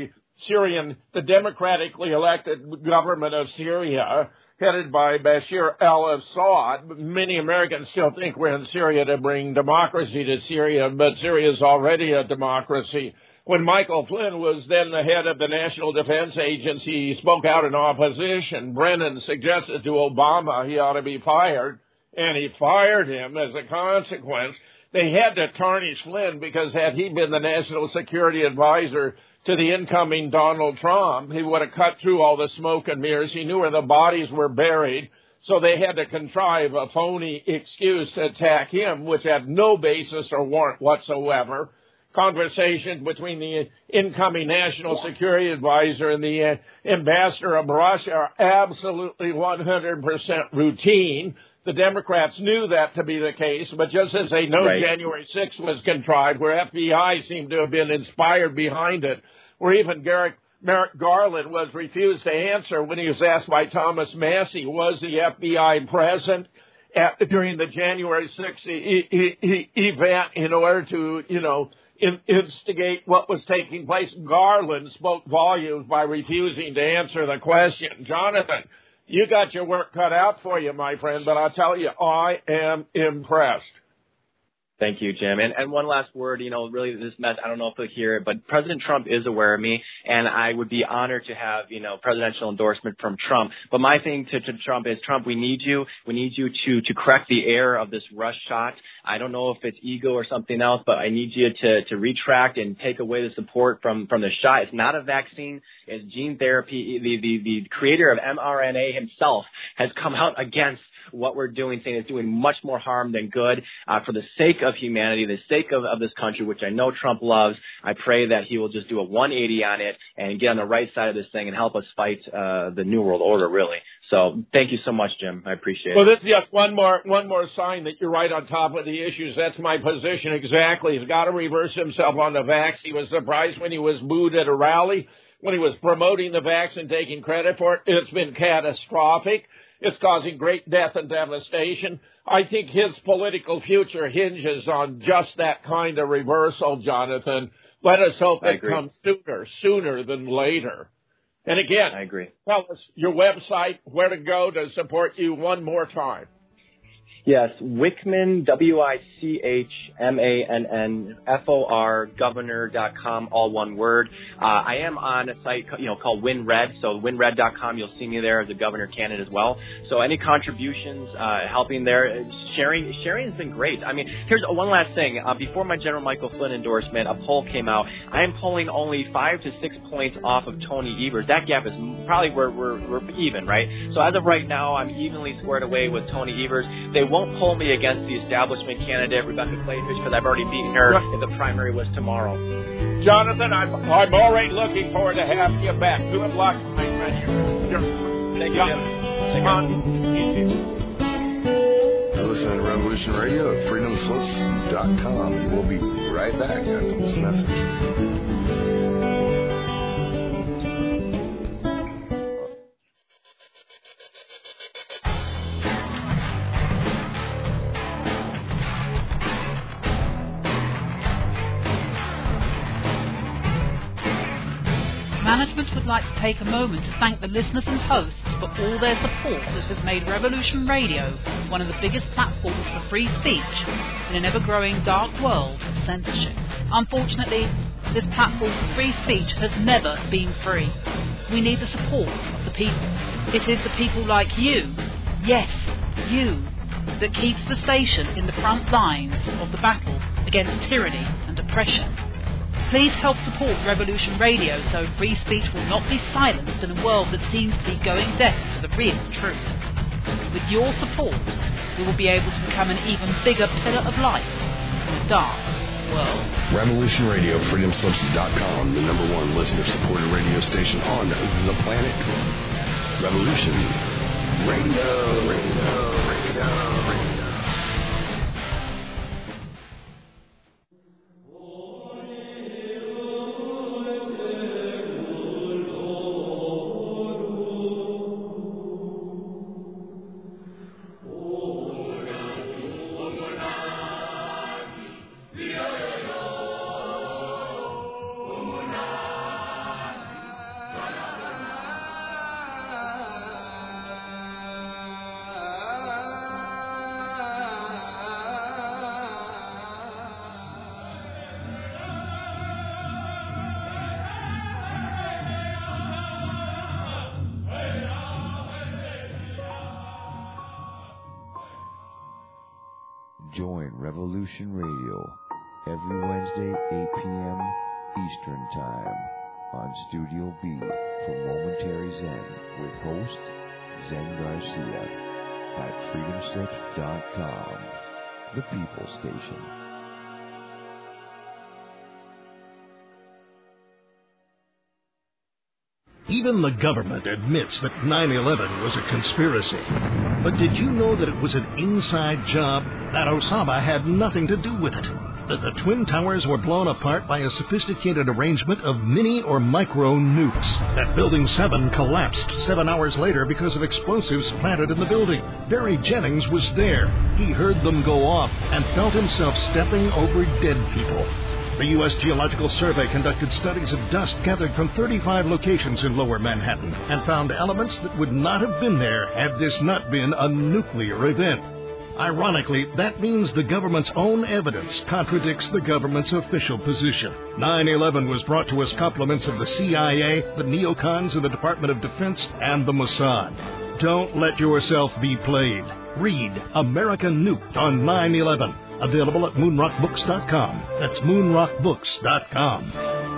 the democratically elected government of Syria, headed by Bashar al-Assad. Many Americans still think we're in Syria to bring democracy to Syria, but Syria is already a democracy. When Michael Flynn was then the head of the National Defense Agency, he spoke out in opposition. Brennan suggested to Obama he ought to be fired, and he fired him as a consequence. They had to tarnish Flynn because had he been the national security advisor to the incoming Donald Trump, he would have cut through all the smoke and mirrors. He knew where the bodies were buried, so they had to contrive a phony excuse to attack him, which had no basis or warrant whatsoever. Conversations between the incoming national security advisor and the ambassador of Russia are absolutely 100% routine. The Democrats knew that to be the case, but just as they know January 6th was contrived, where FBI seemed to have been inspired behind it, where even Merrick Garland was refused to answer when he was asked by Thomas Massie, was the FBI present during the January 6th event in order to, instigate what was taking place. Garland spoke volumes by refusing to answer the question. Jonathan, you got your work cut out for you, my friend, but I'll tell you, I am impressed. Thank you, Jim. And one last word, really this mess, I don't know if you'll hear it, but President Trump is aware of me, and I would be honored to have, presidential endorsement from Trump. But my thing to Trump is, Trump, we need you. We need you to correct the error of this rush shot. I don't know if it's ego or something else, but I need you to retract and take away the support from the shot. It's not a vaccine. It's gene therapy. The creator of mRNA himself has come out against what we're doing, saying it's doing much more harm than good. For the sake of humanity, the sake of this country, which I know Trump loves, I pray that he will just do a 180 on it and get on the right side of this thing and help us fight the New World Order, really. So thank you so much, Jim. I appreciate it. Well, this is just one more sign that you're right on top of the issues. That's my position exactly. He's got to reverse himself on the vax. He was surprised when he was booed at a rally, when he was promoting the vax and taking credit for it. It's been catastrophic. It's causing great death and devastation. I think his political future hinges on just that kind of reversal, Jonathan. Let us hope it comes sooner than later. And again, I agree. Tell us your website, where to go to support you one more time. Yes, Wichmann, WICHMANN, governor.com, all one word. I am on a site, called WinRed. So WinRed.com, you'll see me there as a governor candidate as well. So any contributions, helping there, sharing has been great. I mean, here's one last thing. Before my General Michael Flynn endorsement, a poll came out. I am polling only 5 to 6 points off of Tony Evers. That gap is probably where we're even, right? So as of right now, I'm evenly squared away with Tony Evers. They won't poll me against the establishment candidate, Rebecca Clayfish, because I've already beaten her if the primary was tomorrow. Jonathan, I'm already looking forward to having you back. Good luck, my friend. Thank you, Jim. You're listening to Revolution Radio at freedomslips.com. We'll be right back after this message. Management would like to take a moment to thank the listeners and hosts for all their support that has made Revolution Radio one of the biggest platforms for free speech in an ever-growing dark world of censorship. Unfortunately, this platform for free speech has never been free. We need the support of the people. It is the people like you, yes, you, that keeps the station in the front lines of the battle against tyranny and oppression. Please help support Revolution Radio so free speech will not be silenced in a world that seems to be going deaf to the real truth. With your support, we will be able to become an even bigger pillar of light in a dark world. Revolution Radio, freedomslips.com, the #1 listener-supported radio station on the planet. Revolution Radio. Join Revolution Radio every Wednesday, 8 p.m. Eastern Time on Studio B for Momentary Zen with host Zen Garcia at freedomslips.com, the People Station. Even the government admits that 9/11 was a conspiracy. But did you know that it was an inside job? That Osama had nothing to do with it. That the Twin Towers were blown apart by a sophisticated arrangement of mini or micro nukes. That Building 7 collapsed 7 hours later because of explosives planted in the building. Barry Jennings was there. He heard them go off and felt himself stepping over dead people. The U.S. Geological Survey conducted studies of dust gathered from 35 locations in Lower Manhattan and found elements that would not have been there had this not been a nuclear event. Ironically, that means the government's own evidence contradicts the government's official position. 9/11 was brought to us compliments of the CIA, the neocons of the Department of Defense, and the Mossad. Don't let yourself be played. Read American Nuked on 9/11. Available at moonrockbooks.com. That's moonrockbooks.com.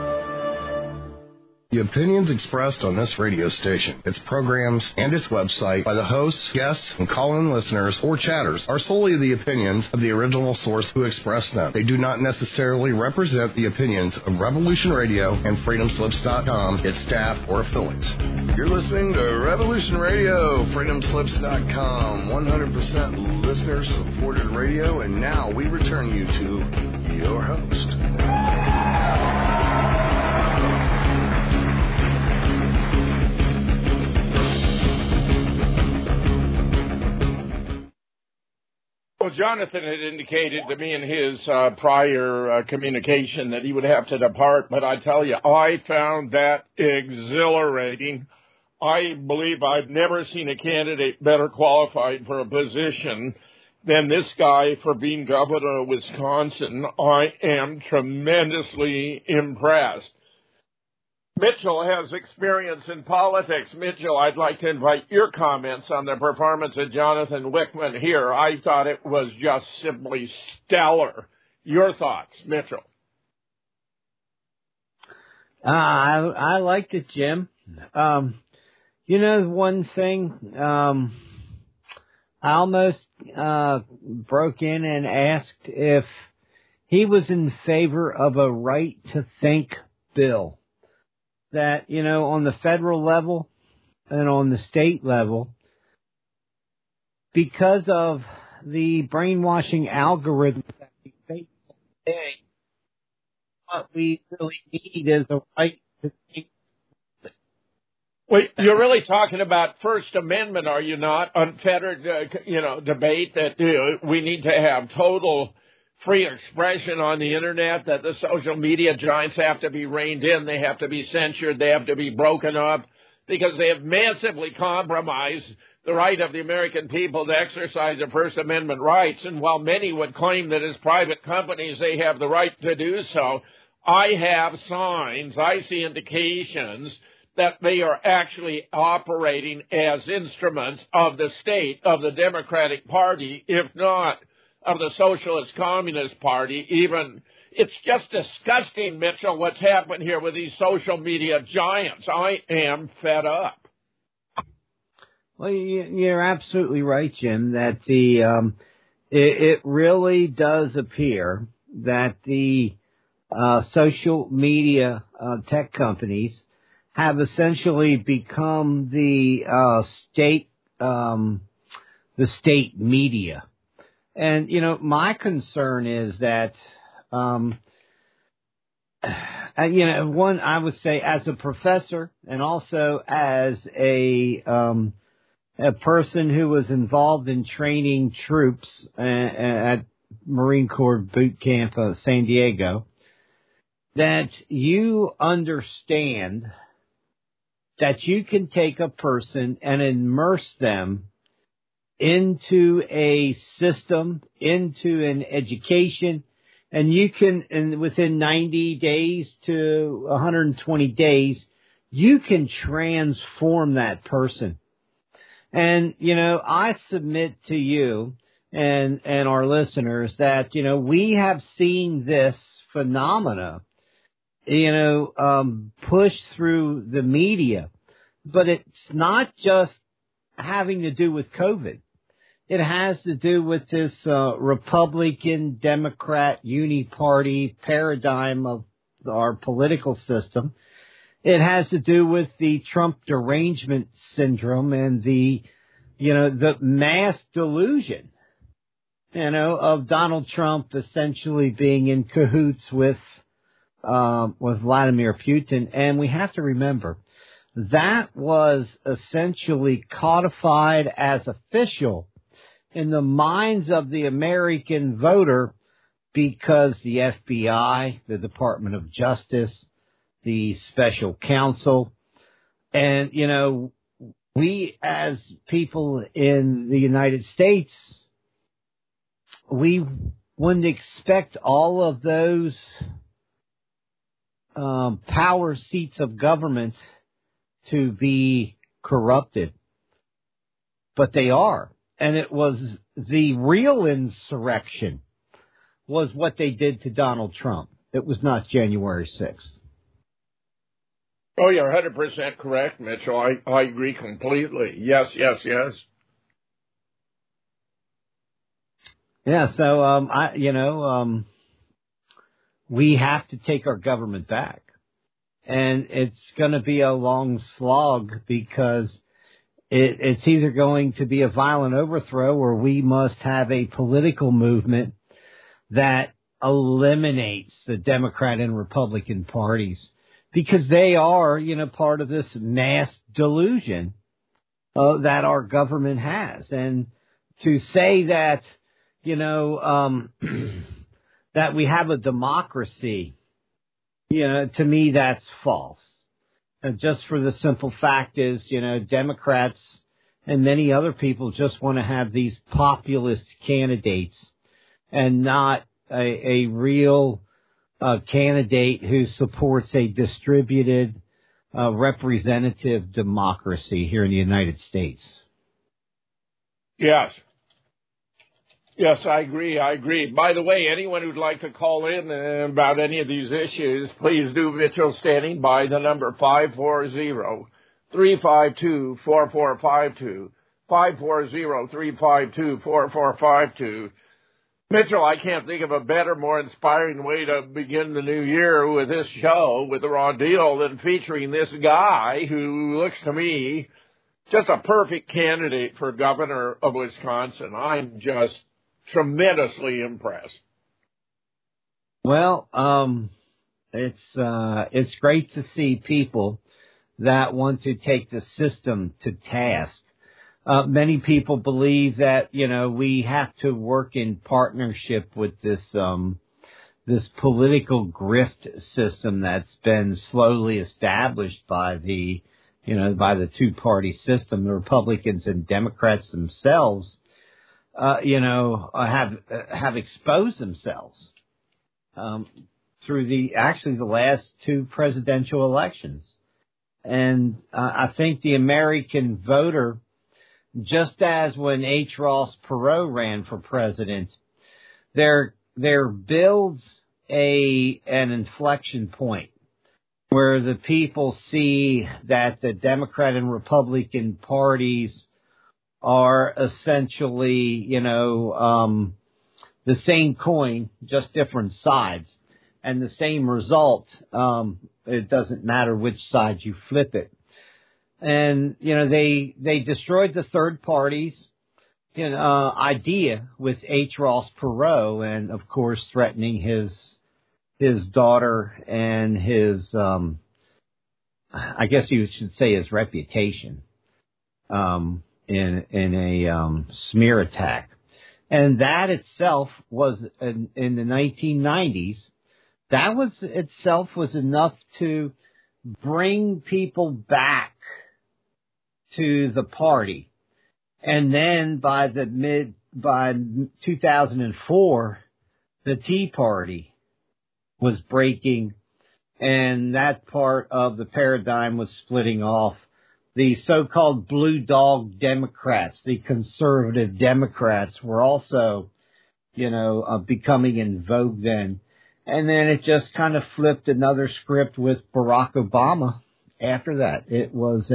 The opinions expressed on this radio station, its programs, and its website by the hosts, guests, and call-in listeners or chatters are solely the opinions of the original source who expressed them. They do not necessarily represent the opinions of Revolution Radio and freedomslips.com, its staff, or affiliates. You're listening to Revolution Radio, freedomslips.com, 100% listener-supported radio, and now we return you to your host. Well, Jonathan had indicated to me in his prior communication that he would have to depart, but I tell you, I found that exhilarating. I believe I've never seen a candidate better qualified for a position than this guy for being governor of Wisconsin. I am tremendously impressed. Mitchell has experience in politics. Mitchell, I'd like to invite your comments on the performance of Jonathan Wickman here. I thought it was just simply stellar. Your thoughts, Mitchell? I liked it, Jim. You know, one thing, I almost broke in and asked if he was in favor of a right to think bill. That, you know, on the federal level and on the state level, because of the brainwashing algorithms that we face today, what we really need is a right to think. Wait, you're really talking about First Amendment, are you not? Unfettered, debate that we need to have total free expression on the Internet, that the social media giants have to be reined in, they have to be censored, they have to be broken up, because they have massively compromised the right of the American people to exercise their First Amendment rights. And while many would claim that as private companies they have the right to do so, I have signs, I see indications that they are actually operating as instruments of the state, of the Democratic Party, if not of the Socialist Communist Party, even It's just disgusting, Mitchell, what's happened here with these social media giants. I am fed up. Well, you're absolutely right, Jim, that it really does appear that the social media tech companies have essentially become the state media. And, my concern is that, I would say as a professor and also as a person who was involved in training troops at Marine Corps Boot Camp San Diego, that you understand that you can take a person and immerse them into a system, into an education, and you can, within 90 days to 120 days, you can transform that person. And, I submit to you and our listeners that, we have seen this phenomena, pushed through the media, but it's not just having to do with COVID. It has to do with this Republican, Democrat, uniparty paradigm of our political system. It has to do with the Trump derangement syndrome and the mass delusion, of Donald Trump essentially being in cahoots with Vladimir Putin. And we have to remember that was essentially codified as official in the minds of the American voter because the FBI, the Department of Justice, the special counsel, and, we as people in the United States, we wouldn't expect all of those power seats of government to be corrupted. But they are. And it was the real insurrection was what they did to Donald Trump. It was not January 6th. Oh, you're 100% correct, Mitchell. I agree completely. Yes. Yeah, so, we have to take our government back. And it's going to be a long slog because it's either going to be a violent overthrow or we must have a political movement that eliminates the Democrat and Republican parties because they are, part of this mass delusion that our government has. And to say that, that we have a democracy, to me, that's false. And just for the simple fact is, Democrats and many other people just want to have these populist candidates and not a real candidate who supports a distributed representative democracy here in the United States. Yes, I agree. By the way, anyone who'd like to call in about any of these issues, please do. Mitchell standing by, the number 540-352-4452, 540-352-4452. Mitchell, I can't think of a better, more inspiring way to begin the new year with this show, with the Raw Deal, than featuring this guy who looks to me just a perfect candidate for governor of Wisconsin. I'm just tremendously impressed. Well, it's great to see people that want to take the system to task. Many people believe that, we have to work in partnership with this political grift system that's been slowly established by the two-party system. The Republicans and Democrats themselves, have exposed themselves through the last two presidential elections. And I think the American voter, just as when H. Ross Perot ran for president, their builds an inflection point where the people see that the Democrat and Republican parties are essentially, the same coin, just different sides, and the same result. It doesn't matter which side you flip it. And, they destroyed the third party's idea with H. Ross Perot, and of course threatening his daughter and his, I guess you should say his reputation, in a smear attack. And that itself was in the 1990s. That was enough to bring people back to the party. And then by 2004, the Tea Party was breaking, and that part of the paradigm was splitting off. The so-called blue dog Democrats, the conservative Democrats, were also, becoming in vogue then. And then it just kind of flipped another script with Barack Obama after that. It was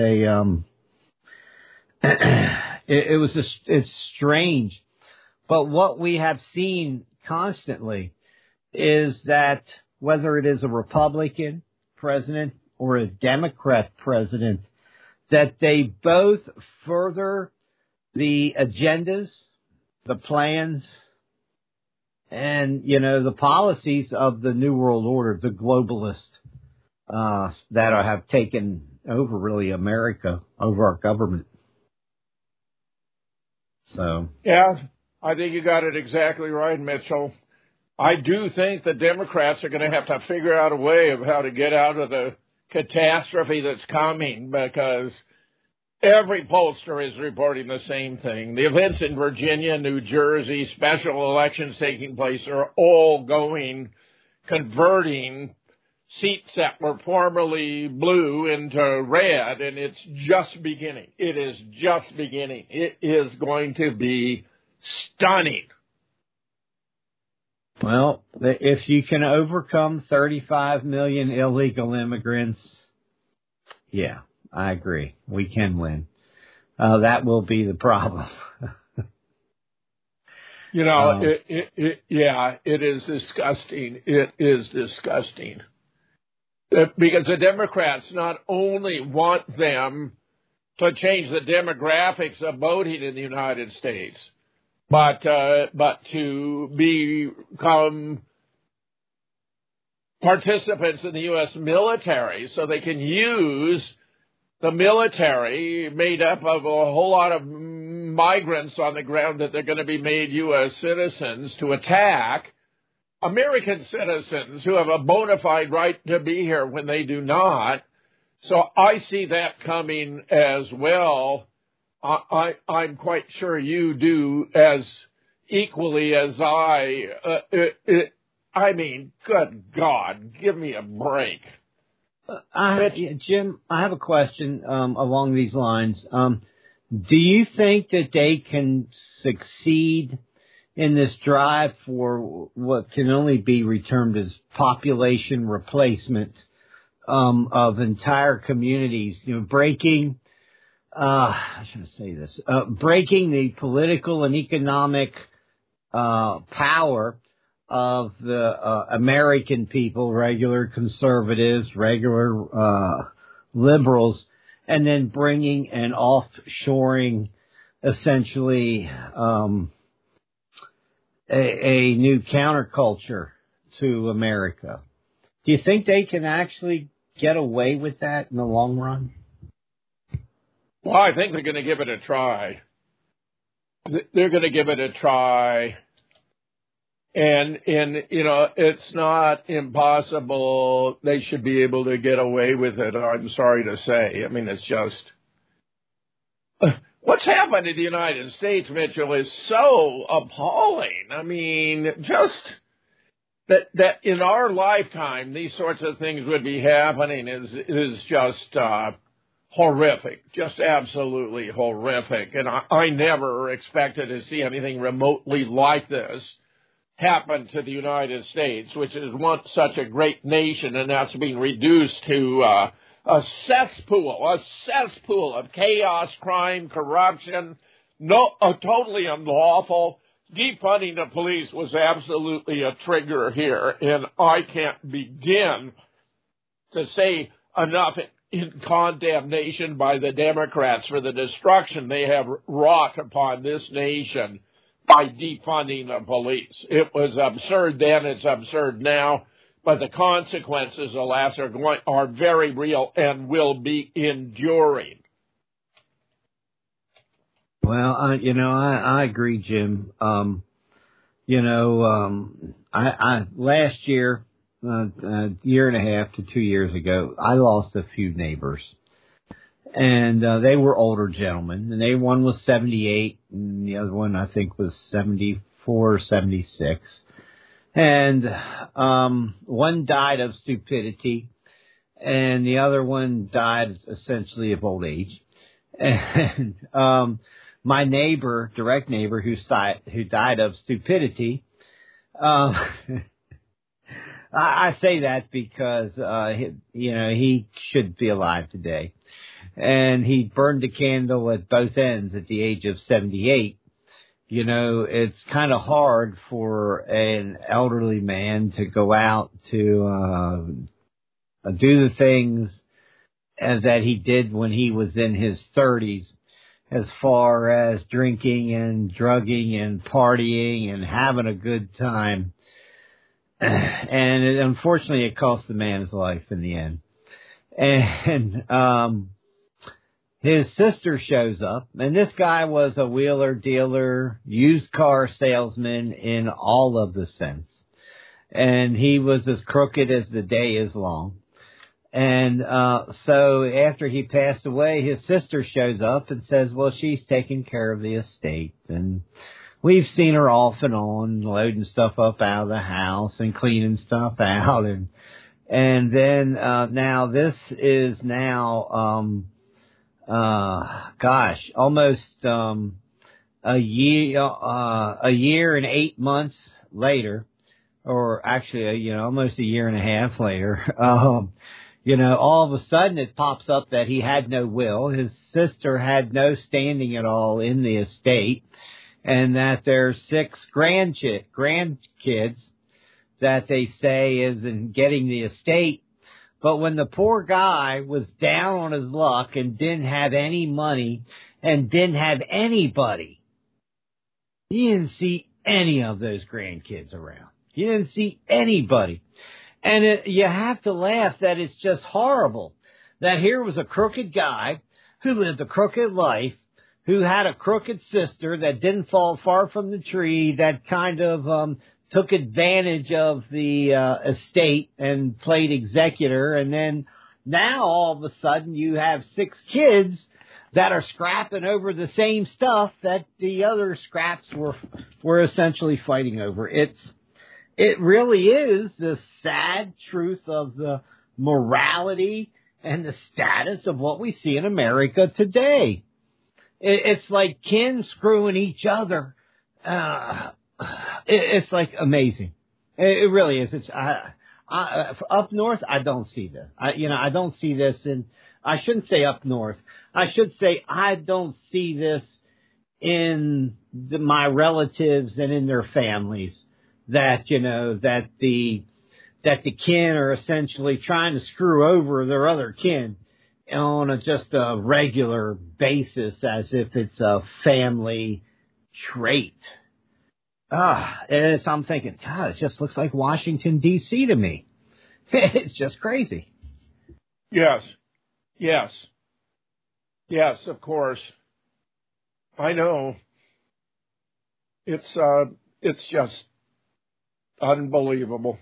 it's strange. But what we have seen constantly is that whether it is a Republican president or a Democrat president, that they both further the agendas, the plans, and, the policies of the New World Order, the globalists, that have taken over really America, over our government. So. Yeah, I think you got it exactly right, Mitchell. I do think the Democrats are going to have to figure out a way of how to get out of the catastrophe that's coming, because every pollster is reporting the same thing. The events in Virginia, New Jersey, special elections taking place are all converting seats that were formerly blue into red, and it's just beginning. It is just beginning. It is going to be stunning. Well, if you can overcome 35 million illegal immigrants, yeah, I agree. We can win. That will be the problem. It is disgusting. It is disgusting. Because the Democrats not only want them to change the demographics of voting in the United States, but to become participants in the U.S. military so they can use the military, made up of a whole lot of migrants on the ground that they're going to be made U.S. citizens, to attack American citizens who have a bona fide right to be here when they do not. So I see that coming as well. I'm quite sure you do as equally as I. I mean, good God, give me a break. Jim, I have a question along these lines. Do you think that they can succeed in this drive for what can only be termed as population replacement of entire communities? Breaking. I shouldn't say this. Breaking the political and economic power of the American people, regular conservatives, regular liberals, and then bringing and offshoring essentially a new counterculture to America. Do you think they can actually get away with that in the long run? Well, I think they're going to give it a try. They're going to give it a try. And it's not impossible. They should be able to get away with it, I'm sorry to say. I mean, it's just... What's happened in the United States, Mitchell, is so appalling. I mean, just that in our lifetime, these sorts of things would be happening is just horrific, just absolutely horrific. And I never expected to see anything remotely like this happened to the United States, which is once such a great nation, and that's being reduced to a cesspool of chaos, crime, corruption, totally unlawful. Defunding the police was absolutely a trigger here, and I can't begin to say enough in condemnation by the Democrats for the destruction they have wrought upon this nation by defunding the police. It was absurd then, it's absurd now, but the consequences, alas, are very real and will be enduring. Well, I agree, Jim. I last year, a year and a half to 2 years ago, I lost a few neighbors, and they were older gentlemen, and one was 78, and the other one I think was 74 or 76, and one died of stupidity, and the other one died essentially of old age, and my neighbor, direct neighbor, who died of stupidity. I say that because he should be alive today, and he burned the candle at both ends at the age of 78. It's kind of hard for an elderly man to go out to do the things that he did when he was in his 30s. As far as drinking and drugging and partying and having a good time. And unfortunately, it cost the man his life in the end. And his sister shows up, and this guy was a wheeler dealer, used car salesman in all of the sense. And he was as crooked as the day is long. And so after he passed away, his sister shows up and says, well, she's taking care of the estate. And we've seen her off and on, loading stuff up out of the house and cleaning stuff out. And then now this is now, almost a year and 8 months later, or actually, almost a year and a half later. All of a sudden it pops up that he had no will. His sister had no standing at all in the estate, and that there's 6 grandkids that they say is in getting the estate. But when the poor guy was down on his luck and didn't have any money and didn't have anybody, he didn't see any of those grandkids around. He didn't see anybody. And you have to laugh that it's just horrible that here was a crooked guy who lived a crooked life, who had a crooked sister that didn't fall far from the tree, that kind of took advantage of the estate and played executor. And then now all of a sudden you have 6 kids that are scrapping over the same stuff that the other scraps were essentially fighting over. It really is the sad truth of the morality and the status of what we see in America today. It's like kin screwing each other. It's like amazing. It really is. It's up north, I don't see this. I don't see this I shouldn't say up north. I should say I don't see this in my relatives and in their families. That the kin are essentially trying to screw over their other kin on just a regular basis, as if it's a family trait. And I'm thinking, God, it just looks like Washington, D.C. to me. It's just crazy. Yes, of course. I know. It's just unbelievable,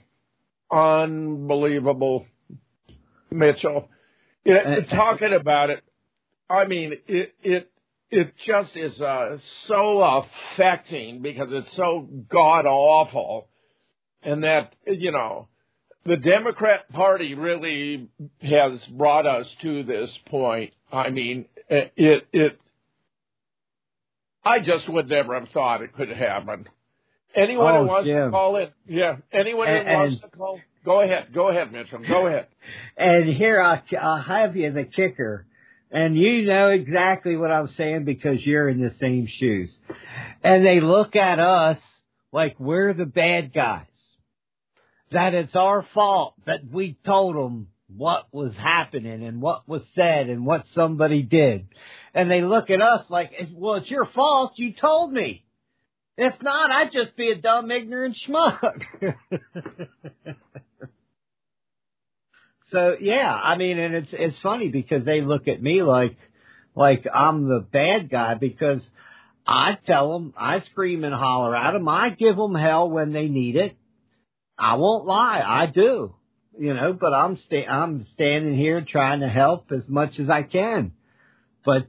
Mitchell. Talking about it, I mean, it just is so affecting because it's so god awful, and that the Democrat Party really has brought us to this point. I mean, I just would never have thought it could happen. Anyone who wants to call in. Yeah, anyone who wants to call. Go ahead, Mitchell. Go ahead. And here I'll have you the kicker. And you know exactly what I'm saying because you're in the same shoes. And they look at us like we're the bad guys. That it's our fault that we told them what was happening and what was said and what somebody did. And they look at us like, well, it's your fault. You told me. If not, I'd just be a dumb, ignorant schmuck. So, yeah, I mean, and it's funny because they look at me like I'm the bad guy because I tell them, I scream and holler at them, I give them hell when they need it. I won't lie, I do, but I'm standing here trying to help as much as I can. But,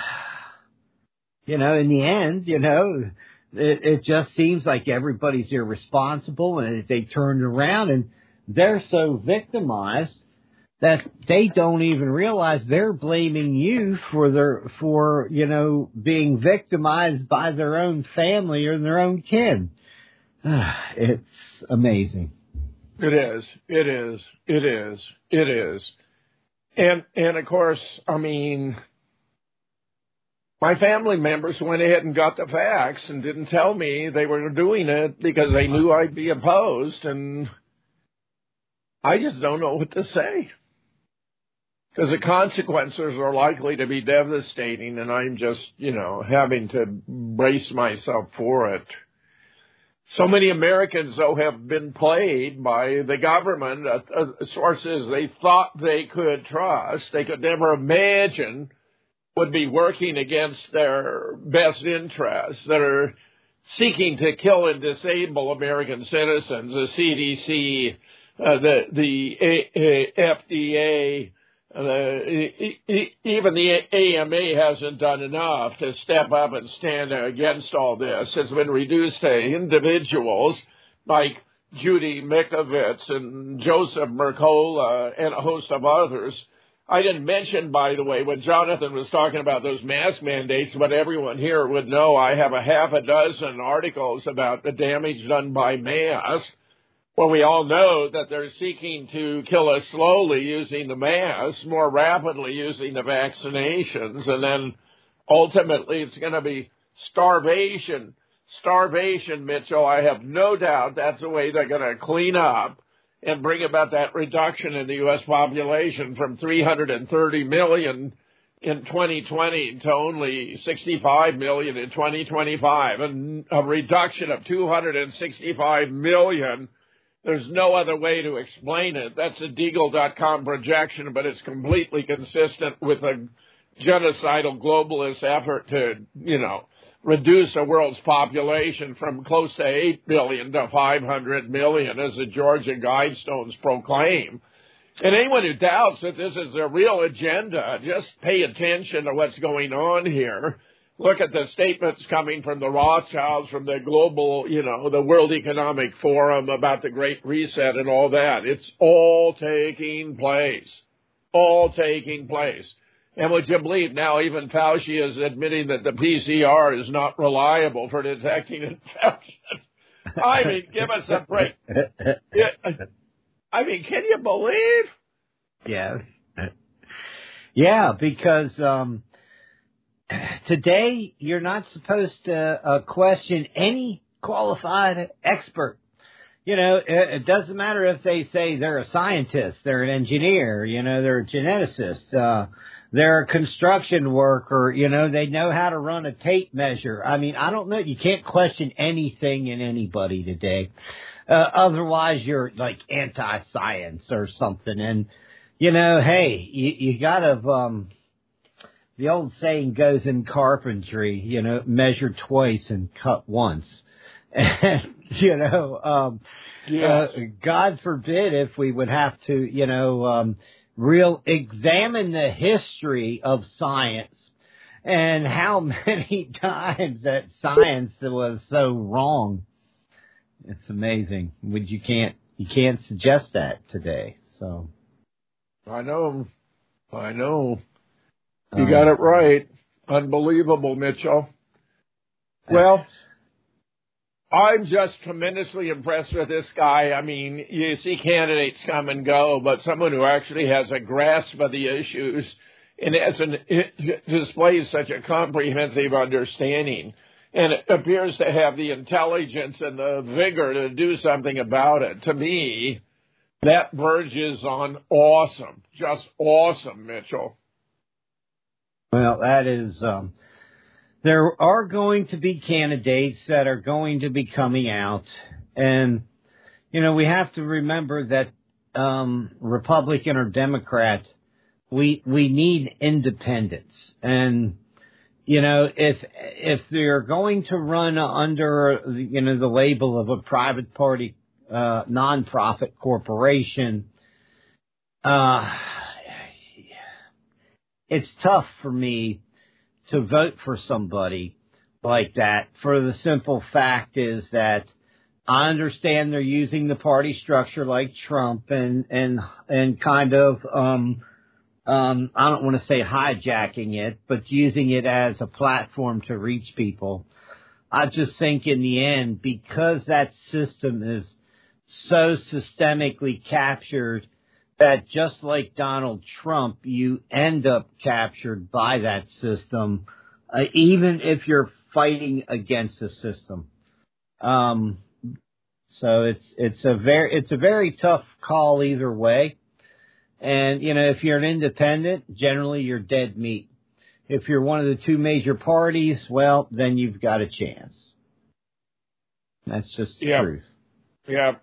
in the end, it just seems like everybody's irresponsible and they turn around and they're so victimized that they don't even realize they're blaming you for being victimized by their own family or their own kin. It's amazing. It is. And of course, I mean, my family members went ahead and got the facts and didn't tell me they were doing it because they knew I'd be opposed, and I just don't know what to say. Because the consequences are likely to be devastating, and I'm just, having to brace myself for it. So many Americans, though, have been played by the government, sources they thought they could trust, they could never imagine would be working against their best interests, that are seeking to kill and disable American citizens, the CDC, the FDA, even the AMA hasn't done enough to step up and stand against all this. It's been reduced to individuals like Judy Mikovits and Joseph Mercola and a host of others. I didn't mention, by the way, when Jonathan was talking about those mask mandates, but everyone here would know I have a half a dozen articles about the damage done by masks. Well, we all know that they're seeking to kill us slowly using the masks, more rapidly using the vaccinations, and then ultimately it's going to be starvation. Starvation, Mitchell, I have no doubt that's the way they're going to clean up and bring about that reduction in the U.S. population from 330 million in 2020 to only 65 million in 2025, and a reduction of 265 million. There's no other way to explain it. That's a Deagle.com projection, but it's completely consistent with a genocidal globalist effort to, reduce the world's population from close to 8 billion to 500 million, as the Georgia Guidestones proclaim. And anyone who doubts that this is a real agenda, just pay attention to what's going on here. Look at the statements coming from the Rothschilds, from the global, the World Economic Forum about the Great Reset and all that. It's all taking place. All taking place. And would you believe now even Fauci is admitting that the PCR is not reliable for detecting infection? I mean, give us a break. I mean, can you believe? Yeah. Yeah, because today, you're not supposed to question any qualified expert. It doesn't matter if they say they're a scientist, they're an engineer, they're a geneticist, they're a construction worker, they know how to run a tape measure. I mean, I don't know. You can't question anything in anybody today. Otherwise, you're like anti-science or something. And, hey, you gotta... The old saying goes in carpentry, measure twice and cut once. And, God forbid if we would have to, examine the history of science and how many times that science was so wrong. It's amazing. You can't suggest that today. So. I know. You got it right. Unbelievable, Mitchell. Well, I'm just tremendously impressed with this guy. I mean, you see candidates come and go, but someone who actually has a grasp of the issues and displays such a comprehensive understanding, and it appears to have the intelligence and the vigor to do something about it. To me, that verges on awesome, just awesome, Mitchell. Well, that is, there are going to be candidates that are going to be coming out. And, you know, we have to remember that Republican or Democrat, we need independence. And, you know, if they're going to run under, you know, the label of a private party, nonprofit corporation, it's tough for me to vote for somebody like that, for the simple fact is that I understand they're using the party structure like Trump and kind of, I don't want to say hijacking it, but using it as a platform to reach people. I just think in the end, because that system is so systemically captured, that just like Donald Trump, you end up captured by that system, even if you're fighting against the system. So it's a very tough call either way. And, you know, if you're an independent, generally you're dead meat. If you're one of the two major parties, well, then you've got a chance. That's just the truth. Yep.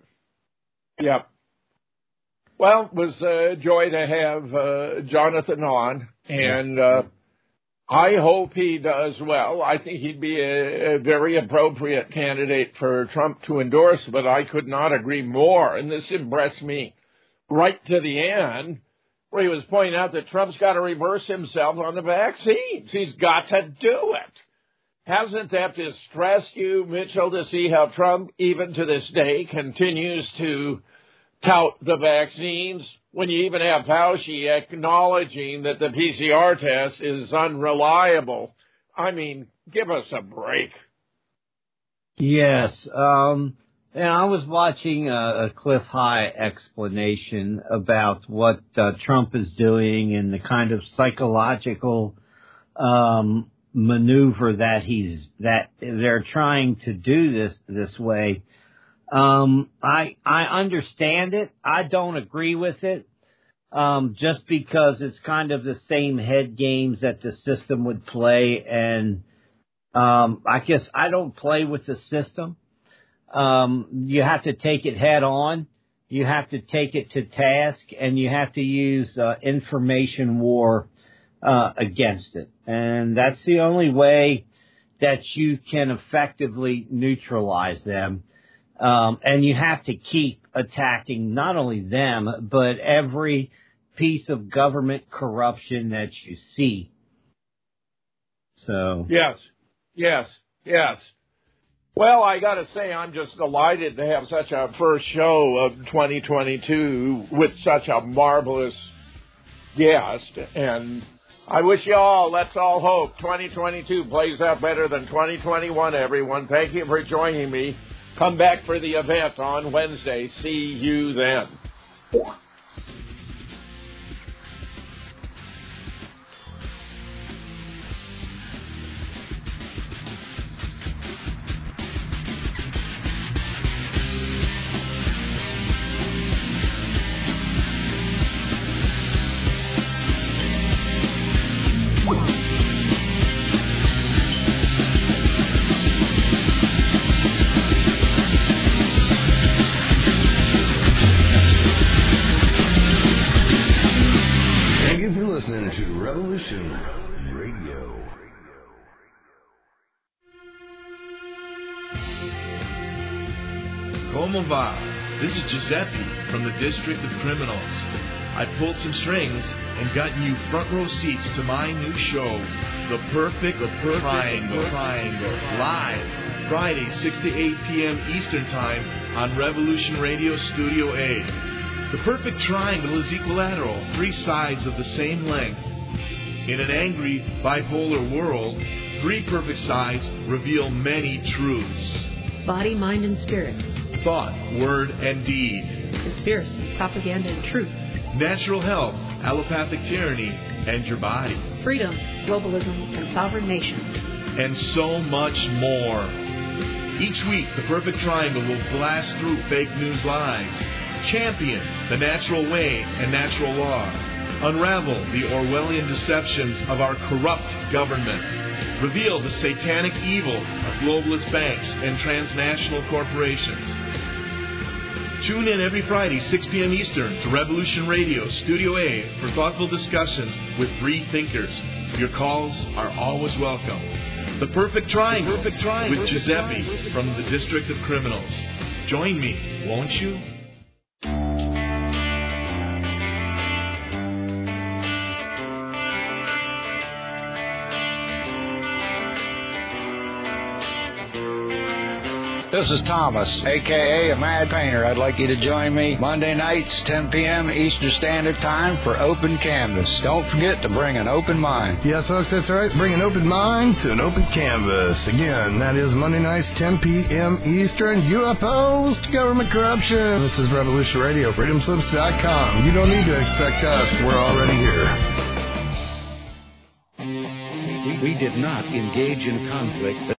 Well, it was a joy to have Jonathan on, and I hope he does well. I think he'd be a very appropriate candidate for Trump to endorse, but I could not agree more, and this impressed me right to the end, where he was pointing out that Trump's got to reverse himself on the vaccines. He's got to do it. Hasn't that distressed you, Mitchell, to see how Trump, even to this day, continues to tout the vaccines when you even have Fauci acknowledging that the PCR test is unreliable? I mean, give us a break. Yes. And I was watching a Cliff High explanation about what Trump is doing and the kind of psychological maneuver that they're trying to do this way. I understand it. I don't agree with it. Just because it's kind of the same head games that the system would play, and I guess I don't play with the system. You have to take it head on. You have to take it to task, and you have to use information war against it. And that's the only way that you can effectively neutralize them. And you have to keep attacking not only them, but every piece of government corruption that you see. So Yes. Well, I got to say, I'm just delighted to have such a first show of 2022 with such a marvelous guest. And I wish you all, let's all hope 2022 plays out better than 2021, everyone. Thank you for joining me. Come back for the event on Wednesday. See you then. This is Giuseppe from the District of Criminals. I pulled some strings and got you front row seats to my new show, The Perfect Triangle. Live, Friday, 6 to 8 p.m. Eastern Time on Revolution Radio Studio A. The Perfect Triangle is equilateral, 3 sides of the same length. In an angry, bipolar world, 3 perfect sides reveal many truths. body, mind, and spirit. Thought, word, and deed. Conspiracy, propaganda, and truth. Natural health, allopathic tyranny, and your body. Freedom, globalism, and sovereign nations. And so much more. Each week, the Perfect Triangle will blast through fake news lies, champion the natural way and natural law, unravel the Orwellian deceptions of our corrupt government, reveal the satanic evil of globalist banks and transnational corporations. Tune in every Friday, 6 p.m. Eastern, to Revolution Radio, Studio A, for thoughtful discussions with free thinkers. Your calls are always welcome. The Perfect Triangle, with Giuseppe from the District of Criminals. Join me, won't you? This is Thomas, a.k.a. a Mad Painter. I'd like you to join me Monday nights, 10 p.m. Eastern Standard Time for Open Canvas. Don't forget to bring an open mind. Yes, folks, that's right. Bring an open mind to an open canvas. Again, that is Monday nights, 10 p.m. Eastern. You opposed government corruption. This is Revolution Radio, freedomslips.com. You don't need to expect us. We're already here. We did not engage in conflict.